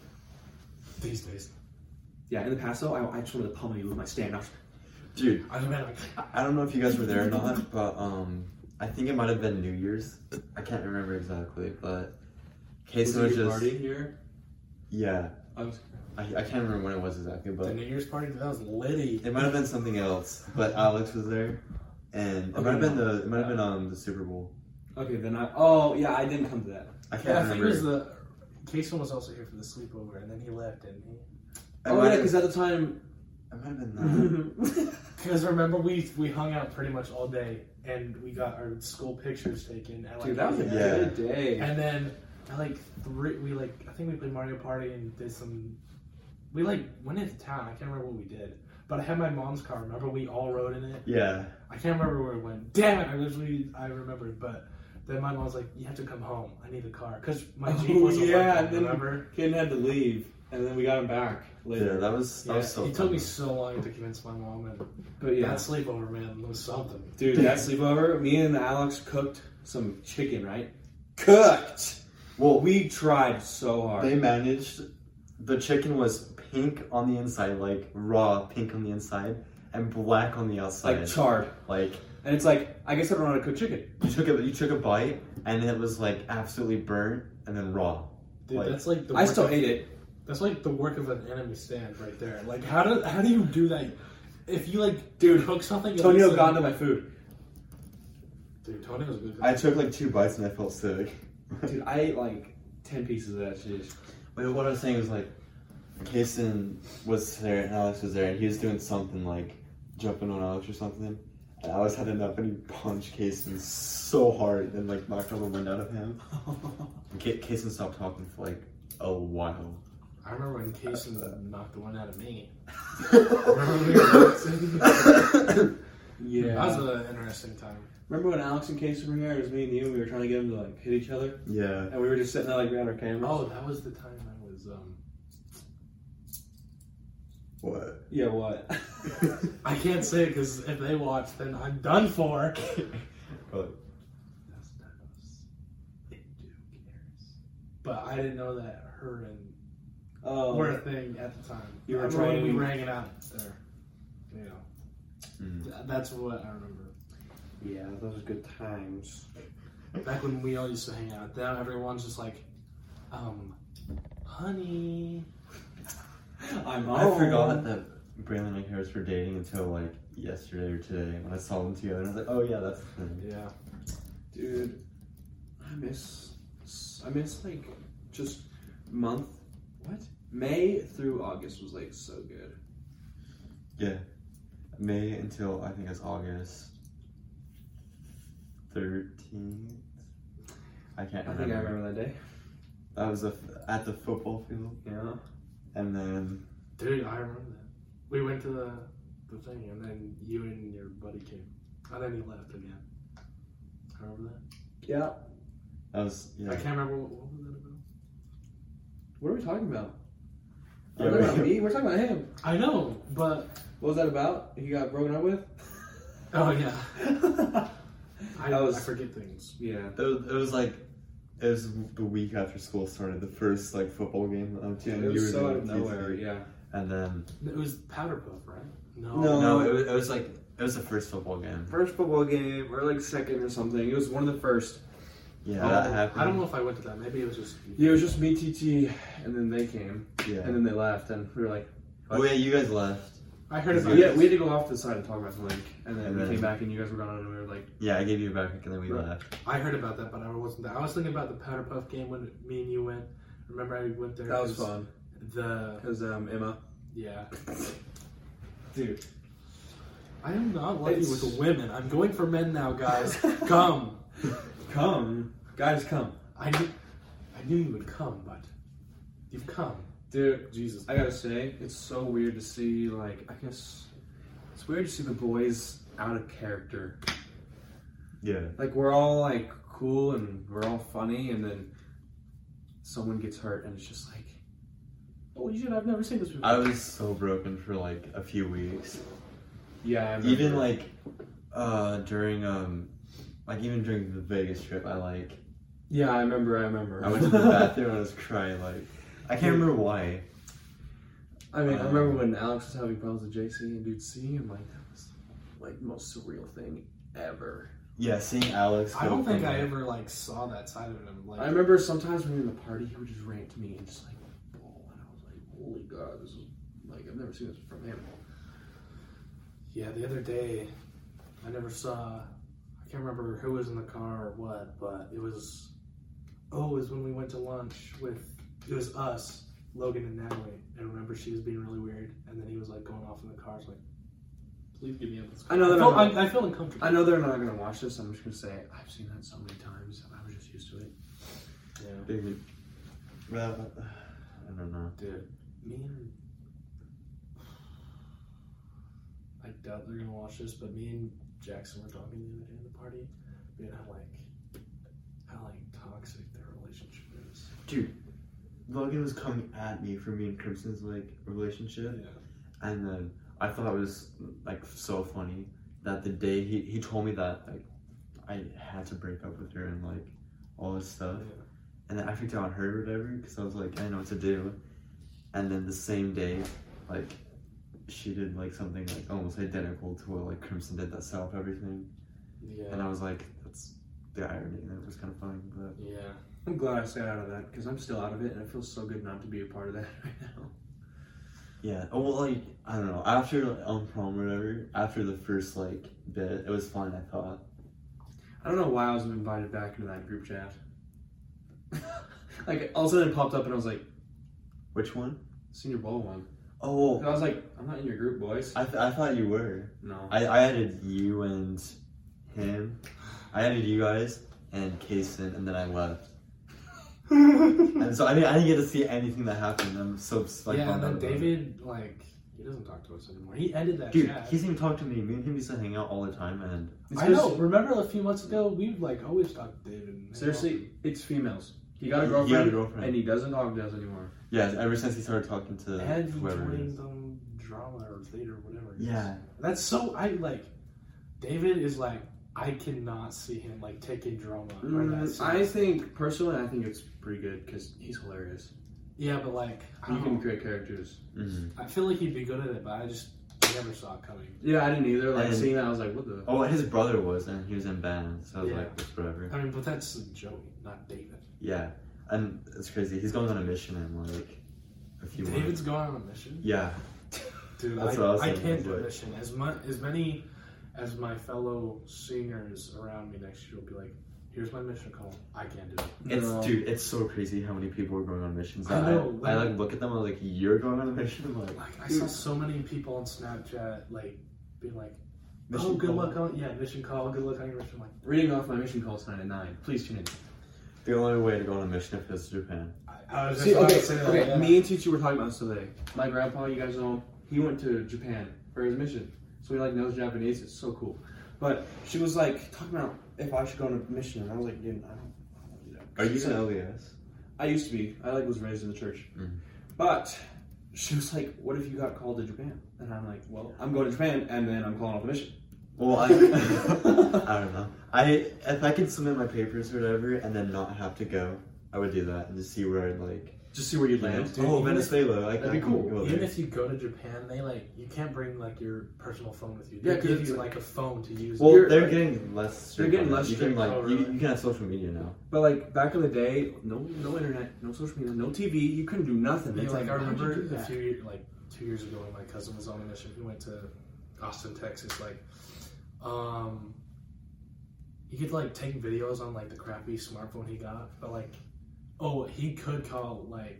These days, Yeah, in the past though, I just wanted to pummel you with my standoff. Dude, I mean, like, I don't know if you guys were there or not, but I think it might have been New Year's. I can't remember exactly, but Kaysen was just party here. yeah. I was. I can't remember when it was exactly, the but New Year's party that was litty. it might have been something else. But Alex was there, and it might have been the Super Bowl. Okay, then I. Oh yeah, I didn't come to that. I can't Yeah, I think remember. it was the Kaysen was also here for the sleepover, and then he left, didn't he? Oh yeah, because at the time. it might have been that. Because remember we hung out pretty much all day, and we got our school pictures taken. At, like, Dude, that was a Yeah. good day. And then at like 3, I think we played Mario Party and did some. We like went into town. I can't remember what we did, but I had my mom's car. Remember, we all rode in it. Yeah. I can't remember where we went. Damn it! I remembered, but then my mom's like, "You have to come home. I need a car," because my Jeep wasn't working. then Remember? Ken had to leave, and then we got him back later. Yeah, that was so It fun. took me so long to convince my mom, and But yeah, that sleepover, man, was something. dude, that sleepover, me and Alex cooked some chicken, right? Cooked. Well, We tried so hard. they managed. The chicken was pink on the inside, like raw pink on the inside, and black on the outside. like charred, Like and it's like I guess I don't know how to cook chicken. you took a bite, and it was like absolutely burnt and then raw. Dude, Like, that's like the I work still of- ate it. That's like the work of an enemy stand right there. Like, how do you do that? If you like, Dude, cook something, at Tonio least, got into my food. Dude, Tony was good. I took like 2 bites and I felt sick. Dude, I ate like 10 pieces of that shit. Wait, what I was saying was like, Kaysen was there and Alex was there, and he was doing something like jumping on Alex or something, and Alex had enough and he punched Kaysen so hard and like knocked all the wind out of him. And Kaysen stopped talking for like a while. I remember when Kaysen knocked the one out of me. Remember when we were boxing? Yeah. That was an interesting time. Remember when Alex and Casey were here? It was me and you. We were trying to get them to like hit each other, Yeah. and we were just sitting there like we had our cameras. Oh, that was the time I was. What? Yeah, what? I can't say it because if they watch, then I'm done for. But But I didn't know that her and Oh, were a thing at the time. You were I remember when we training- were hanging out there. You know, that's what I remember. yeah, those are good times. Back when we all used to hang out. Now everyone's just like, honey. I'm I forgot that Braylon and Harris were dating until like yesterday or today when I saw them together, and I was like, oh yeah, that's the thing. Yeah. Dude, I miss like just month, May through August was like so good. Yeah. May until I think it's August 13th. I can't remember. I think I remember that day. That was at the football field. Yeah. And then... Dude, I remember that. We went to the thing, and then you and your buddy came. And then he left again. Remember that? Yeah. That was... Yeah. I can't remember what was that about. What are we talking about? Yeah, We're talking about me. We're talking about him. I know, but... What was that about? He got broken up with? Oh, yeah. was- I forget things. Yeah. It was the week after school started, the first like football game. It was so out of nowhere, yeah. And then It was Powder Puff, right? No. it was the first football game. First football game, or like second or something. It was one of the first. Yeah, Oh, that happened. I don't know if I went to that. Maybe it was just... Yeah, it was just me, TT, and then they came. Yeah. And then they left, and we were like... Oh yeah, you guys left. I heard about Yeah, it. we had to go off to the side and talk about something. And then And we then- came back, and you guys were gone, and we were like... Yeah, I gave you a backpack and then we Right. left. I heard about that, but I wasn't there. I was thinking about the Powder Puff game when me and you went. Remember I went there? That was 'cause fun. The... Because Emma... Yeah. Dude. I am not lucky It's- with the women. I'm going for men now, guys. Come. Come. Guys, come. I knew you would come, but you've come. Dude, Jesus. I gotta say, it's so weird to see, like, I guess... It's weird to see the boys out of character. Yeah. Like, we're all, like, cool and we're all funny, and then someone gets hurt, and it's just like, holy shit, I've never seen this before. I was so broken for like a few weeks. Yeah, I remember. Even like during even during the Vegas trip, Yeah, I remember. I went to the bathroom and I was crying like I can't remember why. I mean, I remember when Alex was having problems with JC and Dude C, and like, that was like the most surreal thing ever. Yeah, seeing Alex. I don't go think from, I like- ever like saw that side of him. Like I remember sometimes when we were in the party, he would just rant to me and just like, bawl, and I was like, holy god, this is like, I've never seen this from him. Yeah, the other day, I never saw. I can't remember who was in the car or what, but it was. Oh, it was when we went to lunch with. It was us, Logan and Natalie, and remember she was being really weird, and then he was like going off in the car, I was like, "Please give me up." I know that I feel uncomfortable. I know they're not gonna watch this. I'm just gonna say I've seen that so many times. I was just used to it. Yeah, Dude, well, I don't know. dude, me and. I doubt they're gonna watch this, but me and Jackson were talking the other day in the party, being how toxic their relationship is. Dude, Logan was coming at me for me and Crimson's like relationship, Yeah. and then I thought it was like so funny that the day he told me that like I had to break up with her and like all this stuff, and then I freaked out on her or whatever because I was like I didn't know what to do, and then the same day like she did like something like almost identical to what like Crimson did that set off everything, Yeah. and I was like that's the irony, and it was kind of funny, but Yeah. I'm glad I stayed out of that because I'm still out of it, and it feels so good not to be a part of that right now. yeah. Oh, well, like I don't know. After like, on prom or whatever, after the first like bit, it was fun. I thought. I don't know why I was invited back into that group chat. Like all of a sudden it popped up, and I was like, Which one? Senior Bowl one. Oh, And I was like, I'm not in your group, boys. I thought you were. No. I added you and him. I added you guys and Kaysen, and then I left. And so I didn't get to see anything that happened. I'm so like. Yeah, and bummed then out about it. David, like, he doesn't talk to us anymore. He ended that Dude, chat. he doesn't even talk to me. Me and him used to hang out all the time, and It's I 'cause- know. Remember a few months ago, we like always talked to David. and Seriously, it's females. He got a He girlfriend, got a girlfriend. and he doesn't talk to us anymore. yeah, ever since he started talking to and he whoever. it is. joined drama or theater, whatever. it is. Yeah, That's so. I like. David is like. I cannot see him like taking drama. Or that I serious. think, personally, I think it's pretty good because he's hilarious. Yeah, but like, I You don't can know. create characters. mm-hmm. I feel like he'd be good at it, but I never saw it coming. Yeah, I didn't either. Like, And- seeing that, I was like, what the? Oh, his brother was, and he was in band, so I was Yeah. like, it's whatever. I mean, but that's Joey, not David. Yeah, and it's crazy. He's going on a mission in like a few David's months. going on a mission. Yeah, Dude, That's what I was I saying, can't do like- a mission. As many as my fellow seniors around me next year will be like, here's my mission call. I can't do it. Dude, it's so crazy how many people are going on missions. I know, I like look at them. I'm like, you're going on a mission. I'm like, I saw so many people on Snapchat like being like, Mission "Oh, good call. luck on mission call. Good luck on your mission." I'm like, Reading off my mission call tonight at 9. Please tune in. the only way to go on a mission is Japan. I was just See, about okay, to say that. okay. Yeah. Me and Chichi were talking about this today. My grandpa, you guys know, he went to Japan for his mission, so he like knows Japanese. It's so cool. But she was like talking about if I should go on a mission, and I was like, dude, I don't do that. Are you She's an like, LDS? I used to be. I like was raised in the church, but she was like, "What if you got called to Japan?" And I'm like, "Well, I'm going to Japan, and then I'm calling off the mission." Well, I don't know. If I could submit my papers or whatever and then not have to go, I would do that and just see where I'd like. Just see where you'd land. Dude, Oh, even Venezuela, like that'd be cool. Even if you go to Japan, they like you can't bring like your personal phone with you. They Yeah, 'cause give it's you like- like a phone to use. Well, You're, they're like- getting less. They're strict getting on it. less You strict. can like Oh, you really? can have social media now. But like back in the day, no internet, no social media, no TV. You couldn't do nothing. Yeah, It's like I how'd you remember do a that? few years, like 2 years ago when my cousin was on a mission. He went to Austin, Texas. Like, he could like take videos on like the crappy smartphone he got, but like, oh, he could call like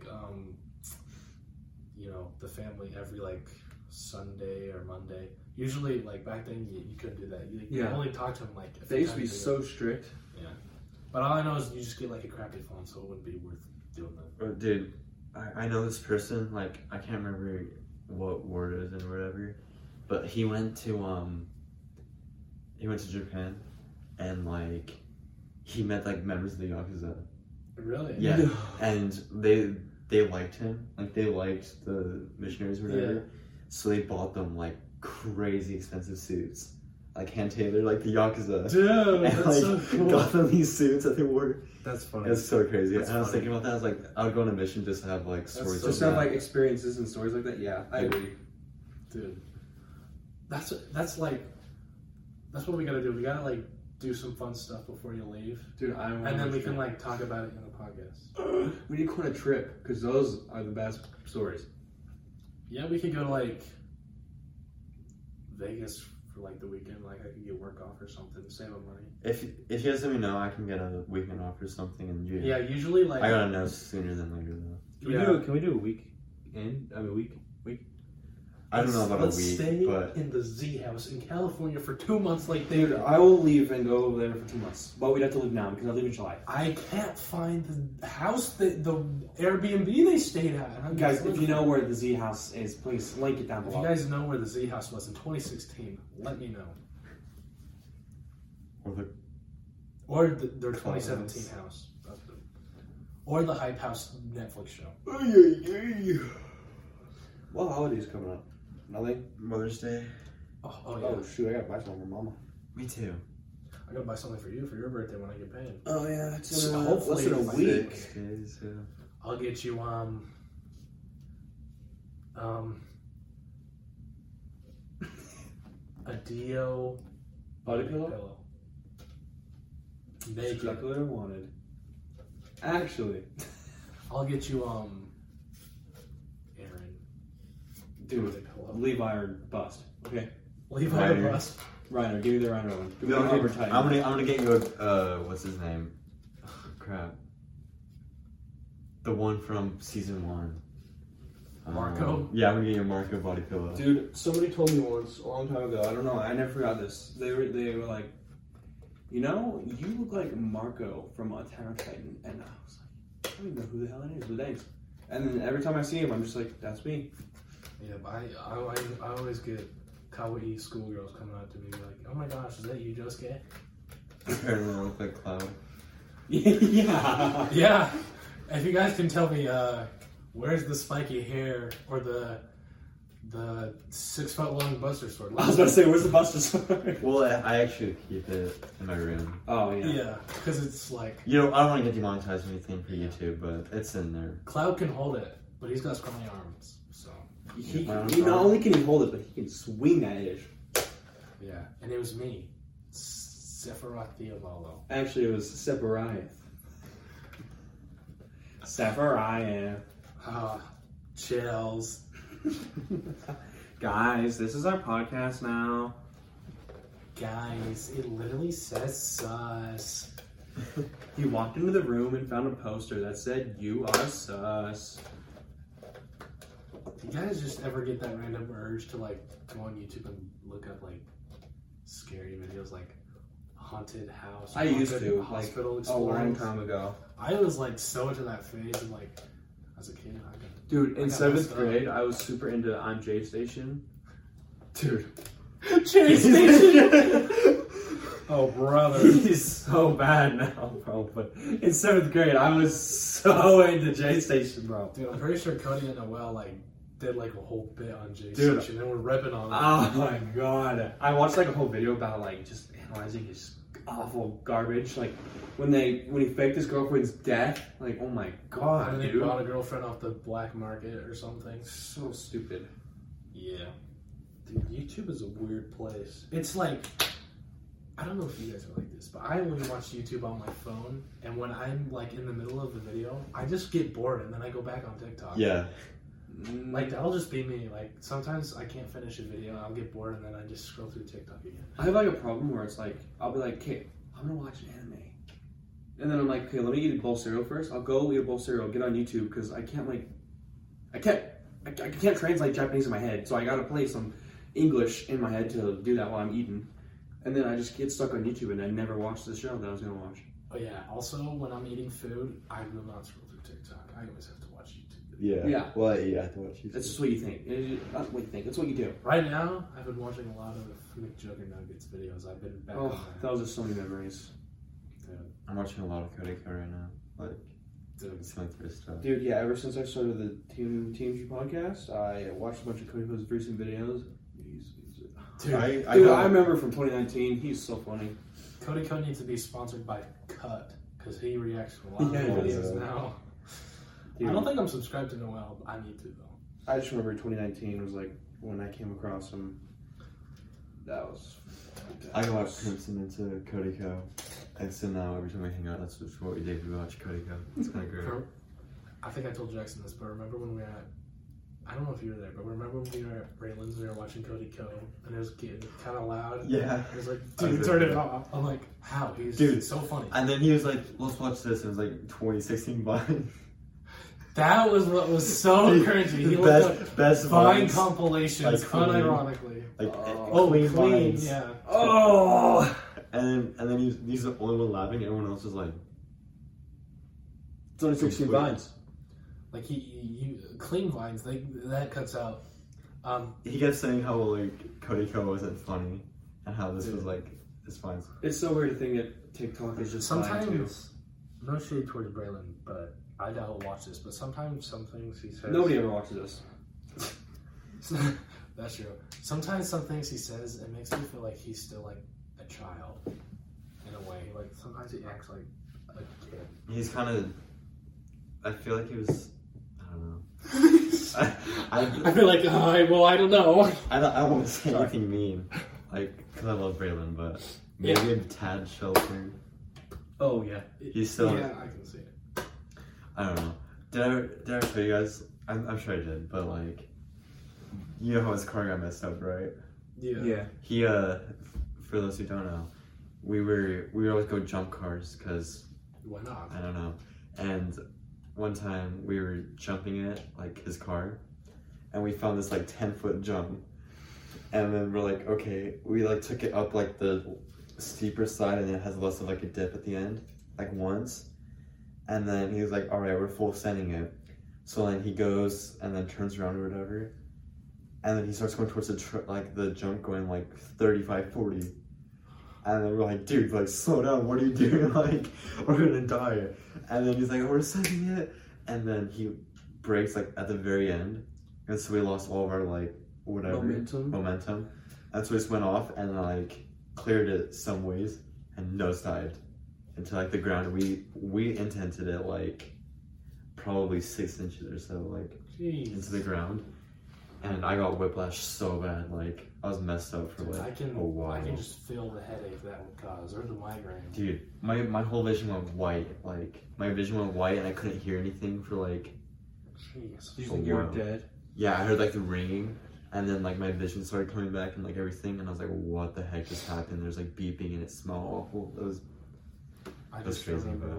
you know, the family every like Sunday or Monday. Usually, like back then, you couldn't do that. You Yeah. only talk to him like. a They few used to be times a so year. strict. Yeah, but all I know is you just get like a crappy phone, so it wouldn't be worth doing that. Oh, dude, I know this person. Like I can't remember what word it is and whatever, but he went to Japan, and like he met like members of the Yakuza. Really? Yeah, No. and they liked him. Like they liked the missionaries or whatever. Yeah. So they bought them like crazy expensive suits, like hand tailored, like the Yakuza. Dude, And that's like so cool. got them these suits that they wore. That's funny. It's so crazy. That's and I was funny. thinking about that. I was like, I would go on a mission just to have like stories. Just like have that. like experiences and stories like that. Yeah, I agree. Dude, that's like that's what we gotta do. We gotta like do some fun stuff before you leave, Dude, I want. and then we can like talk about it in the podcast. We need to go on a trip because those are the best stories. Yeah, we could go to like Vegas for like the weekend. Like I could get work off or something, save up money. If you guys let me know, I can get a weekend off or something. And you, Yeah, usually like I gotta know sooner than later though. Can we do a week? Week. I don't know about let's a week, stay but in the Z house in California for 2 months. Like Dude, I will leave and go over there for 2 months, but we'd have to leave now because I leave in July. I can't find the house that the Airbnb they stayed at. And I'm Guys, just if you know where the Z House is, please link it down if below. you guys know where the Z house was in 2016, let me know. or the Or their 2017 house. That's good. Or the Hype House Netflix show. What holidays coming up? Nothing. Mother's Day. Oh yeah. Oh shoot, I gotta buy something for Mama. Me too. I gotta buy something for you for your birthday when I get paid. Oh yeah, it's So in hopefully less than a it's week. 6 days. Yeah. I'll get you a Dio Body pillow? Naked. Exactly what I wanted. Actually, I'll get you Aaron. dude, Body pillow. Levi or bust. Okay, Levi Ryder. Bus. Reiner, give me the Reiner one. Give me No, the dude, Arbor Titan. I'm gonna get you a what's his name? Crap. The one from season 1. Marco? Yeah, I'm gonna get you a Marco body pillow. Dude, somebody told me once a long time ago. I don't know. I never forgot this. They were like, you know, you look like Marco from Attack on Titan, and I was like, I don't even know who the hell that is, but thanks. And then every time I see him, I'm just like, that's me. Yeah, but I always get kawaii schoolgirls coming up to me like, oh my gosh, is that you, Josuke? Apparently, I look like Cloud. Yeah. Yeah. If you guys can tell me, where's the spiky hair or the 6 foot long Buster sword? I was about to say, where's the Buster Sword? Well, I actually keep it in my room. Oh yeah. Yeah, because it's like You know, I don't want to get demonetized or anything for YouTube, but it's in there. Cloud can hold it, but he's got scrawny arms, so He My own not arm. only can he hold it, but he can swing that ish. yeah. And it was me, Sephiroth Theobalo. Actually, it was Sephiroth. Sephiroth. Ah, chills. Guys, this is our podcast now. Guys, it literally says sus. He walked into the room and found a poster that said, "You are sus." Do you guys just ever get that random urge to like go on YouTube and look up like scary videos, like haunted house? I used haunted to, hospital a long exploring. time ago. I was like so into that phase, and like as a kid, Dude, I in got 7th messed up. grade, I was super into I'm Jay Station. Dude. Chase Station. Oh brother. He's so bad now, bro. But in 7th grade, I was so into Jay Station, bro. Dude, I'm pretty sure Cody and Noel like did like a whole bit on Jay Dude. Station and we're repping on it. Oh my god. I watched like a whole video about like just analyzing his awful garbage. Like when he faked his girlfriend's death. Like, oh my god, And then he dude. bought a girlfriend off the black market or something. So stupid. Yeah. Dude, YouTube is a weird place. It's like, I don't know if you guys are like this, but I only watch YouTube on my phone, and when I'm like in the middle of the video, I just get bored and then I go back on TikTok. Yeah. Like, that'll just be me. Like, sometimes I can't finish a video, I'll get bored, and then I just scroll through TikTok again. I have like a problem where it's like, I'll be like, okay, I'm gonna watch an anime. And then I'm like, okay, let me eat a bowl of cereal first. I'll go eat a bowl of cereal, get on YouTube, because I can't translate Japanese in my head, so I gotta play some English in my head to do that while I'm eating. And then I just get stuck on YouTube and I never watch the show that I was gonna watch. Oh yeah, also when I'm eating food, I will not scroll through TikTok. I always have to watch YouTube. Yeah. Yeah. Well, yeah, I have to watch you. That's just what you think. It's not what you think, it's what you do. Right now, I've been watching a lot of McJuggernuggets videos. I've been back on Oh, there. those are so many memories. Dude, I'm watching a lot of Cody Co right now. Like, dude. it's my first stuff. Dude, yeah, ever since I started the TMG podcast, I watched a bunch of Cody Poe's recent videos. Dude, I remember from 2019, he's so funny. Cody Co needs to be sponsored by Cut because he reacts to a lot of Yeah, my he videos does. now. Dude, I don't think I'm subscribed to Noel, but I need to though. I just remember 2019 was like when I came across him. That was I got Crimson into Cody Co. And so now every time we hang out, that's just what we do. We watch Cody Co. It's kind of great. I think I told Jackson this, but remember when we were at, I don't know if you were there, but remember when we were at Raylan's, we were watching Cody Co. and it was getting kind of loud? Yeah. It was like, I dude, did turn it that. off. I'm like, how? He's Dude. so funny. And then he was like, let's watch this. It was like 2016 Vine. That was what was so cringy. He looked up best Vine Vines. compilations, Like, clean. unironically. Like, Oh, clean clean, Vines. yeah. Oh! And then he's the only one laughing. Everyone else is like, It's only 16 vines. Like he clean vines, that cuts out. he kept saying how like Cody Co wasn't funny and how this was like his Vines. It's so weird to think that TikTok is just Vine too. Sometimes, no shade towards Braylon, but I doubt he'll watch this. But sometimes some things he says. Nobody ever watches this. That's true. Sometimes some things he says, it makes me feel like he's still like a child in a way. Like sometimes he acts like a kid. He's kind of. I feel like he was. I don't know. I feel like I don't know. I don't want to say anything mean, like because I love Braylon, but maybe a tad sheltered. Oh, yeah. He's still. Yeah, I can see it. I don't know. Did I tell you guys? I'm sure I did, but like, you know how his car got messed up, right? Yeah. He for those who don't know, we always go jump cars because Why not? I don't know. And one time we were jumping it, like his car, and we found this like 10-foot jump. And then we're like, okay, we like took it up like the steeper side and it has less of like a dip at the end, like once. And then he was like, all right, we're full sending it. So then he goes and then turns around or whatever. And then he starts going towards the jump going like 35, 40. And then we're like, dude, like, slow down. What are you doing? Like, we're gonna die. And then he's like, we're sending it. And then he breaks, like, at the very end. And so we lost all of our, like, whatever. Momentum. And so we just went off and, like, cleared it some ways and nosedived into, like, the ground. We intented it, like, probably 6 inches or so, like, Jeez. into the ground. And I got whiplash so bad, like, I was messed up for, like, a while. I can just feel the headache that would cause, or the migraine. Dude, my whole vision went white. Like, my vision went white and I couldn't hear anything for, like... Jeez. Do you think you were dead? Yeah, I heard, like, the ringing. And then, like, my vision started coming back and, like, everything. And I was like, what the heck just happened? There's, like, beeping and it smelled awful. It was... I That's just crazy, remember but-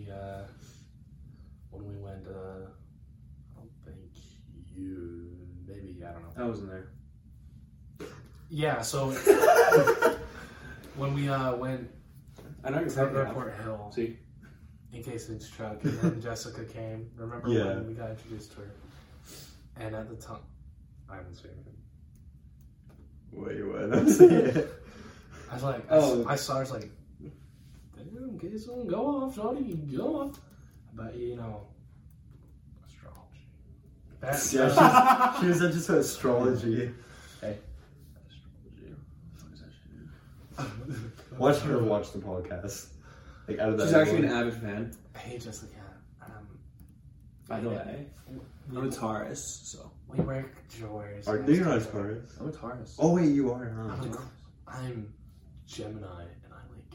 when we went. I don't think you. Maybe I don't know. I wasn't there. Yeah. So when we went I know to exactly. Airport Hill See, in Casey's truck, and then Jessica came. Remember Yeah. when we got introduced to her? And at the time, I haven't seen it. Wait, what? I'm saying it. I was like, Oh. I saw her. I was like, damn, Casey, go off, shawty, go off. But you know, astrology. Yeah, she was into astrology. hey. Watch her watch the podcast. Like out of that. She's actually an avid fan. Hey, Jessica. I know yeah. that. We, I'm a Taurus, so we work Joyce. Are you not a Taurus? I'm a Taurus. Oh wait, you are, huh? I'm Gemini and I like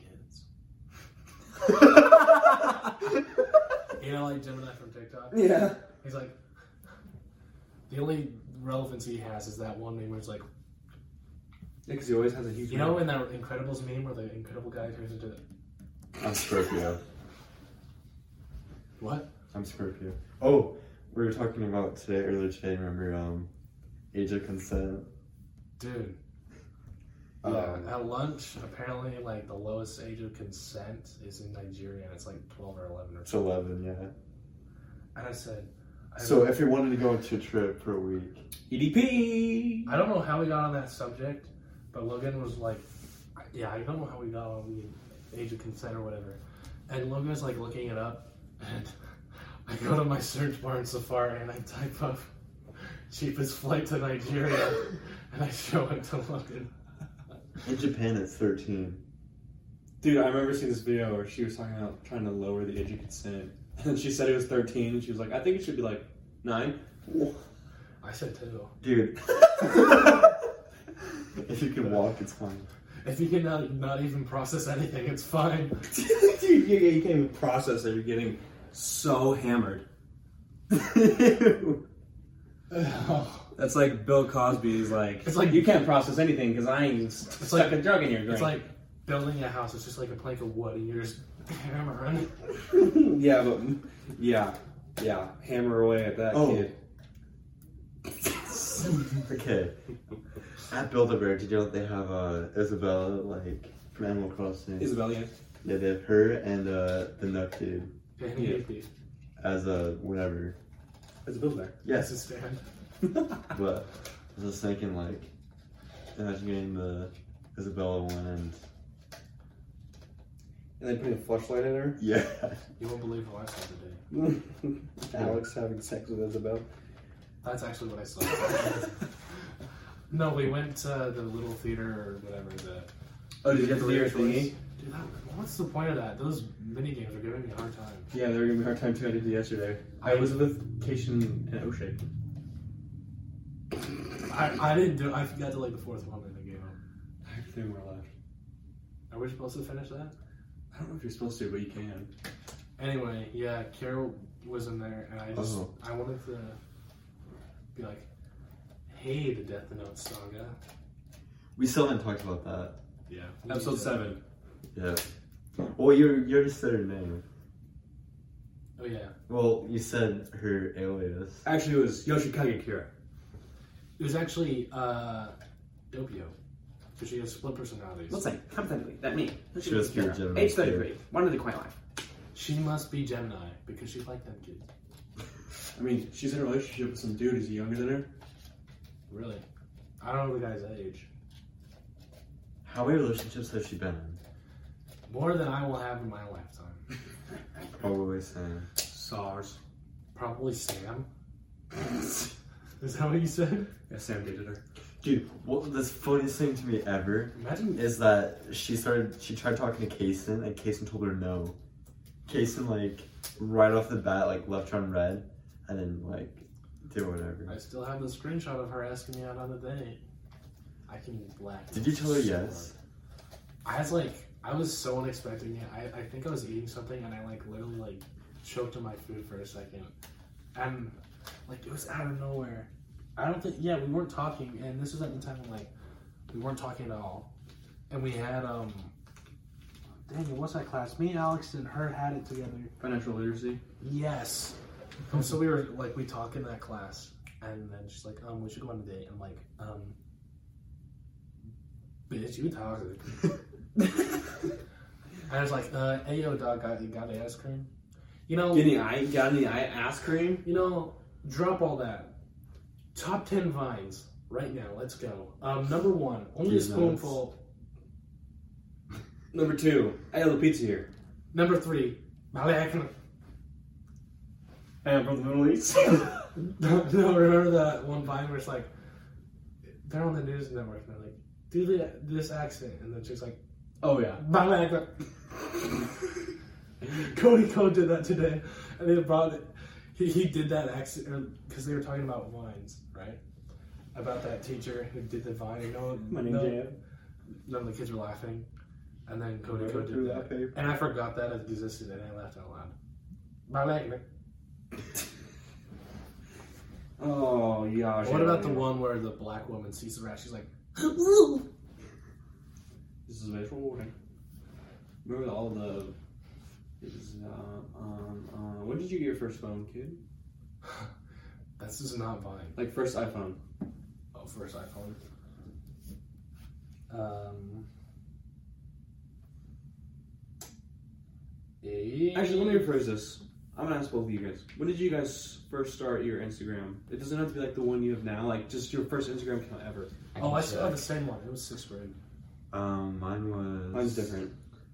kids. You know, like Gemini from TikTok? Yeah. He's like, the only relevance he has is that one meme where it's like, Because he always has a huge. you know, in that Incredibles meme where the Incredible guy turns into I'm Scorpio. what? I'm Scorpio. Oh, we were talking about earlier today. Remember, age of consent. Dude. Um, Yeah, at lunch, apparently, like, the lowest age of consent is in Nigeria, and it's like 12 or 11 or It's something. 11, yeah. And I said, So if you wanted to go on a trip for a week, EDP. I don't know how we got on that subject, but Logan was like, yeah, I don't know how we got on the age of consent or whatever. And Logan was like looking it up, and I go to my search bar in Safari and I type up cheapest flight to Nigeria, and I show it to Logan. in Japan it's 13. Dude, I remember seeing this video where she was talking about trying to lower the age of consent. And she said it was 13, and she was like, I think it should be like 9. I said 2. Dude. If you can walk, it's fine. If you can not even process anything, it's fine. Dude, you can't even process it. You're getting so hammered. That's like Bill Cosby's like, It's like- you can't process anything because I ain't stuck like- a drug in your drink. It's like building a house. It's just like a plank of wood, and you're just hammering. yeah, but yeah, hammer away at that Oh. kid. Okay. At Build-A-Bear, did you know that they have Isabella, like, from Animal Crossing? Isabel, yeah. Yeah, they have her and the Nut Dude Yeah. as a whatever. It's a Build-A-Bear. Yes, Yes, a stand. but I was just thinking, like, imagine getting the Isabella one and... And then putting a flashlight in her. Yeah. You won't believe what I saw today. Alex having sex with Isabel. That's actually what I saw. No, we went to the little theater or whatever. Oh, did you get the theater thingy? Dude, what's the point of that? Those mini games are giving me a hard time. Yeah, they were giving me a hard time too. I did it yesterday. I was with Cation and O'Shea. I didn't do. I got to like the fourth one and I gave up. I have 3 more left. Are we supposed to finish that? I don't know if you're supposed to, but you can. Anyway, yeah, Kira was in there, and I just Oh. I wanted to be like, "Hey, the Death Note saga." We still haven't talked about that. Yeah, Episode 7. Yeah. Well, you already said her name. Oh yeah, Well, you said her alias. Actually, it was Yoshikage Kira. it was actually Doppio, because she has split personalities. Let's say, hypothetically, that me. She was pure Gemini. Age 33. Wanted to quite life. She must be Gemini because she's like them kids. I mean, she's in a relationship with some dude who's younger than her. Really, I don't know the guy's age. How many relationships has she been in? More than I will have in my lifetime. Probably Sam. SARS. Probably Sam. Is that what you said? Yeah, Sam dated her. Dude, what the funniest thing to me ever Imagine is that she tried talking to Kaysen, and Kaysen told her no. Kaysen, like, right off the bat, like, left her on red, and then, like, did whatever. I still have the screenshot of her asking me out on a date. I can laugh. Did you tell her so yes? hard. I was so unexpecting it. I think I was eating something and I like literally like choked on my food for a second. And like it was out of nowhere. I don't think we weren't talking, and this was at the time when like we weren't talking at all. And we had Daniel, what's that class? Me, Alex, and her had it together. Financial literacy. Yes. And so we were like, we talk in that class, and then she's like, we should go on a date. I'm like, bitch, you toxic. I was like, hey, yo, dog, got the ice cream? You know, got any ice cream? You know, drop all that. Top 10 vines right now. Let's go. Number 1, only a spoonful. Number 2, I have the pizza here. Number 3, And from the Middle East. No, remember that one vine where it's like, they're on the news network and they're like, do this accent, and then she's like, Oh yeah. Cody Code did that today, and they brought it. He did that accent because they were talking about vines, right? About that teacher who did the vine. You know, none of the kids were laughing, and then Cody Code did that, and I forgot that it existed, and I laughed out loud. Oh yeah. What about the one where the black woman sees the rat? She's like, This is a visual warning. Remember all the. When did you get your first phone, kid? This is not Vine. Like first iPhone. Oh, first iPhone. Actually, let me rephrase this. I'm gonna ask both of you guys. When did you guys first start your Instagram? It doesn't have to be like the one you have now. Like just your first Instagram account ever. I still have the same one. It was 6th grade. Mine's different.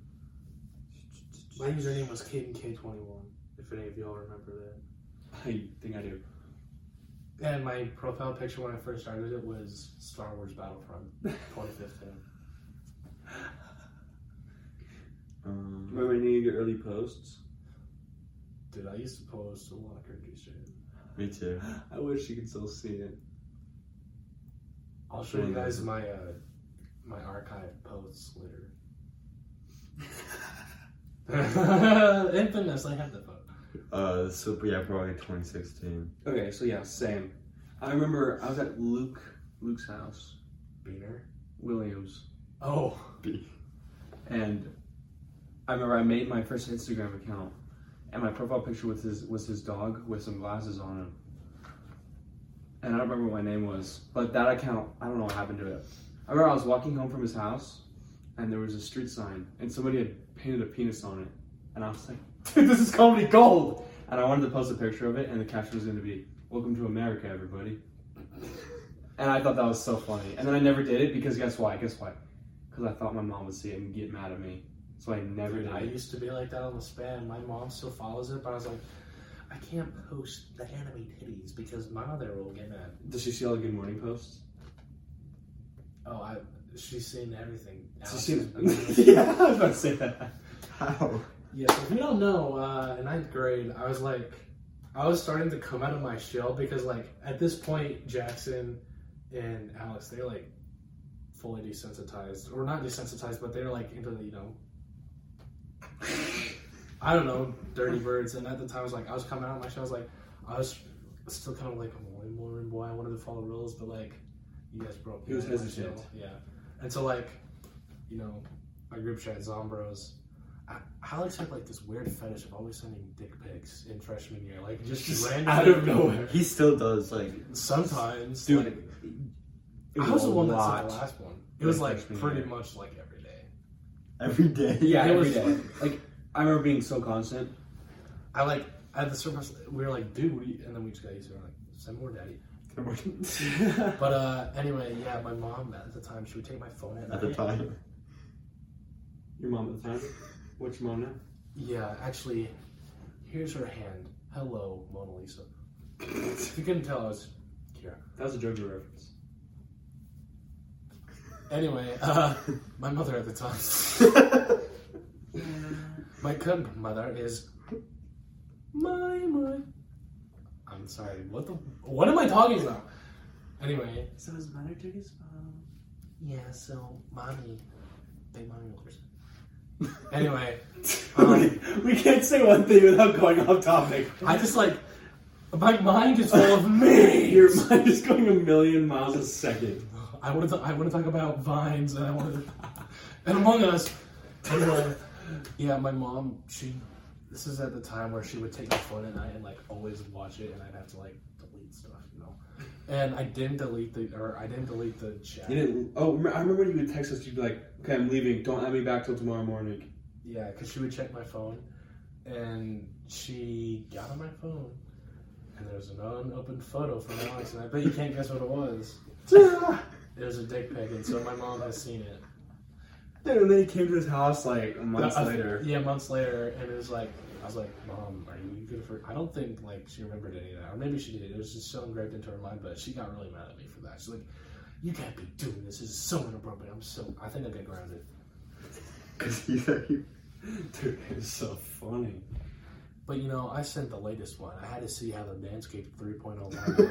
My username was KadenK21, if any of y'all remember that. I think I do. And my profile picture when I first started it was Star Wars Battlefront 2015. Remember any of your early posts? Dude, I used to post a lot of cringy shit. Me too. I wish you could still see it. I'll show you guys my my archive posts later. Infamous, I have the photo. So yeah, probably 2016. Okay, so yeah, same. I remember I was at Luke's house. Beaner? Williams. Oh. And I remember I made my first Instagram account, and my profile picture was his dog with some glasses on him. And I don't remember what my name was, but that account, I don't know what happened to it. I remember I was walking home from his house, and there was a street sign, and somebody had painted a penis on it. And I was like, dude, this is comedy gold! And I wanted to post a picture of it, and the caption was going to be, "Welcome to America, everybody." And I thought that was so funny. And then I never did it, because guess why? Because I thought my mom would see it and get mad at me. So I never did I it. used to be like that on the spam. My mom still follows it, but I was like, I can't post the anime titties because my mother will get mad. Does she see all the Good Morning posts? Oh, she's seen everything. She's seen it. Yeah, I was about to say that. How? Yeah, so if you don't know, in 9th grade, I was starting to come out of my shell because, like, at this point, Jackson and Alex, they're, like, fully desensitized. Or not desensitized, but they're, like, into the, you know, I don't know, dirty birds. And at the time, I was coming out of my shell. I was still kind of like a boy. I wanted to follow rules, but, like, you guys broke me. He was out of my hesitant. shell. Yeah. And so, like, you know, my group chat, Zombros, Alex had like this weird fetish of always sending dick pics in freshman year, like just randomly out of nowhere. He still does, like, sometimes. Dude, Like, it I was the one that lot. sent the last one. It was like Freshman pretty year. much like every day. every day. Yeah, It every was day. Like, I remember being so constant. I like at the surface we were like, dude, and then we just got used to it. Like, send more, daddy. But anyway, yeah, my mom at the time, she would take my phone At the time. Your mom at the time? What's your mom now? Yeah, actually, here's her hand. Hello, Mona Lisa. If you couldn't tell, I was Kira. That was a JoJo reference. Anyway, my mother at the time. My mother is my mother. I'm sorry. What am I talking about? Anyway. So his mother took his phone. Yeah. So mommy, big mommy orders. Anyway, we can't say one thing without going off topic. I just like my mind is full of me. Your mind is going a million miles a second. I want to talk about vines, and I want to and Among Us. Anyway, Yeah, my mom, this is at the time where she would take my phone at night and like always watch it, and I'd have to like delete stuff, you know. And I didn't delete the chat. You didn't? Oh, I remember when you would text us. You'd be like, "Okay, I'm leaving. Don't add me back till tomorrow morning." Yeah, because she would check my phone, and she got on my phone, and there was an unopened photo from Alex, and I bet you can't guess what it was. It was a dick pic, and so my mom has seen it. Dude, and then he came to his house like months later. Yeah, months later, and it was like, I was like, Mom, are you good for? I don't think like she remembered any of that, or maybe she did. It was just so engraved into her mind, but she got really mad at me for that. She's like, "You can't be doing this. This is so inappropriate." I think I got grounded. Dude, it's so funny. But you know, I sent the latest one. I had to see how the Manscaped 3.0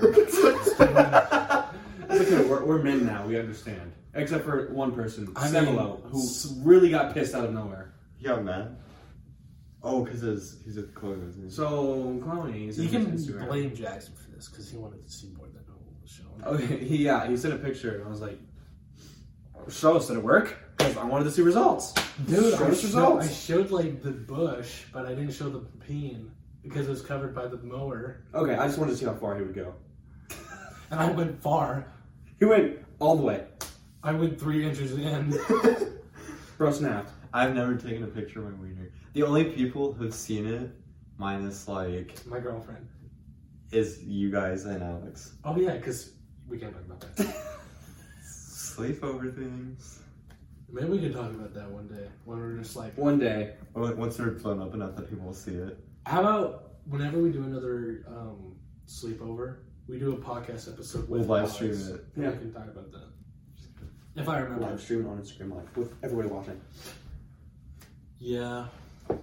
Okay, we're men now. We understand, except for one person, I Semelo, who really got pissed out of nowhere. He got mad? Oh, because he's with Chloe, isn't he? So, Chloe, You can blame Jackson for this because he wanted to see more than the whole show. Okay, he sent a picture, and I was like, "Show us, did it work?" Because I wanted to see results. Dude, show us I results. showed like the bush, but I didn't show the peen because it was covered by the mower. Okay, I just wanted to see how far he would go. And I went far. He went all the way. I went 3 inches in. Bro snapped. I've never taken a picture of my wiener. The only people who've seen it, minus like, My girlfriend. is you guys and Alex. Oh yeah, because we can't talk about that. Sleepover things. Maybe we could talk about that one day when we're just like. One day. Or like, once they're blown up enough that people will see it. How about whenever we do another sleepover, we do a podcast episode We'll with live Alex, stream it. and Yeah. we can talk about that. If I remember. Live streaming on Instagram Live with everybody watching. Yeah.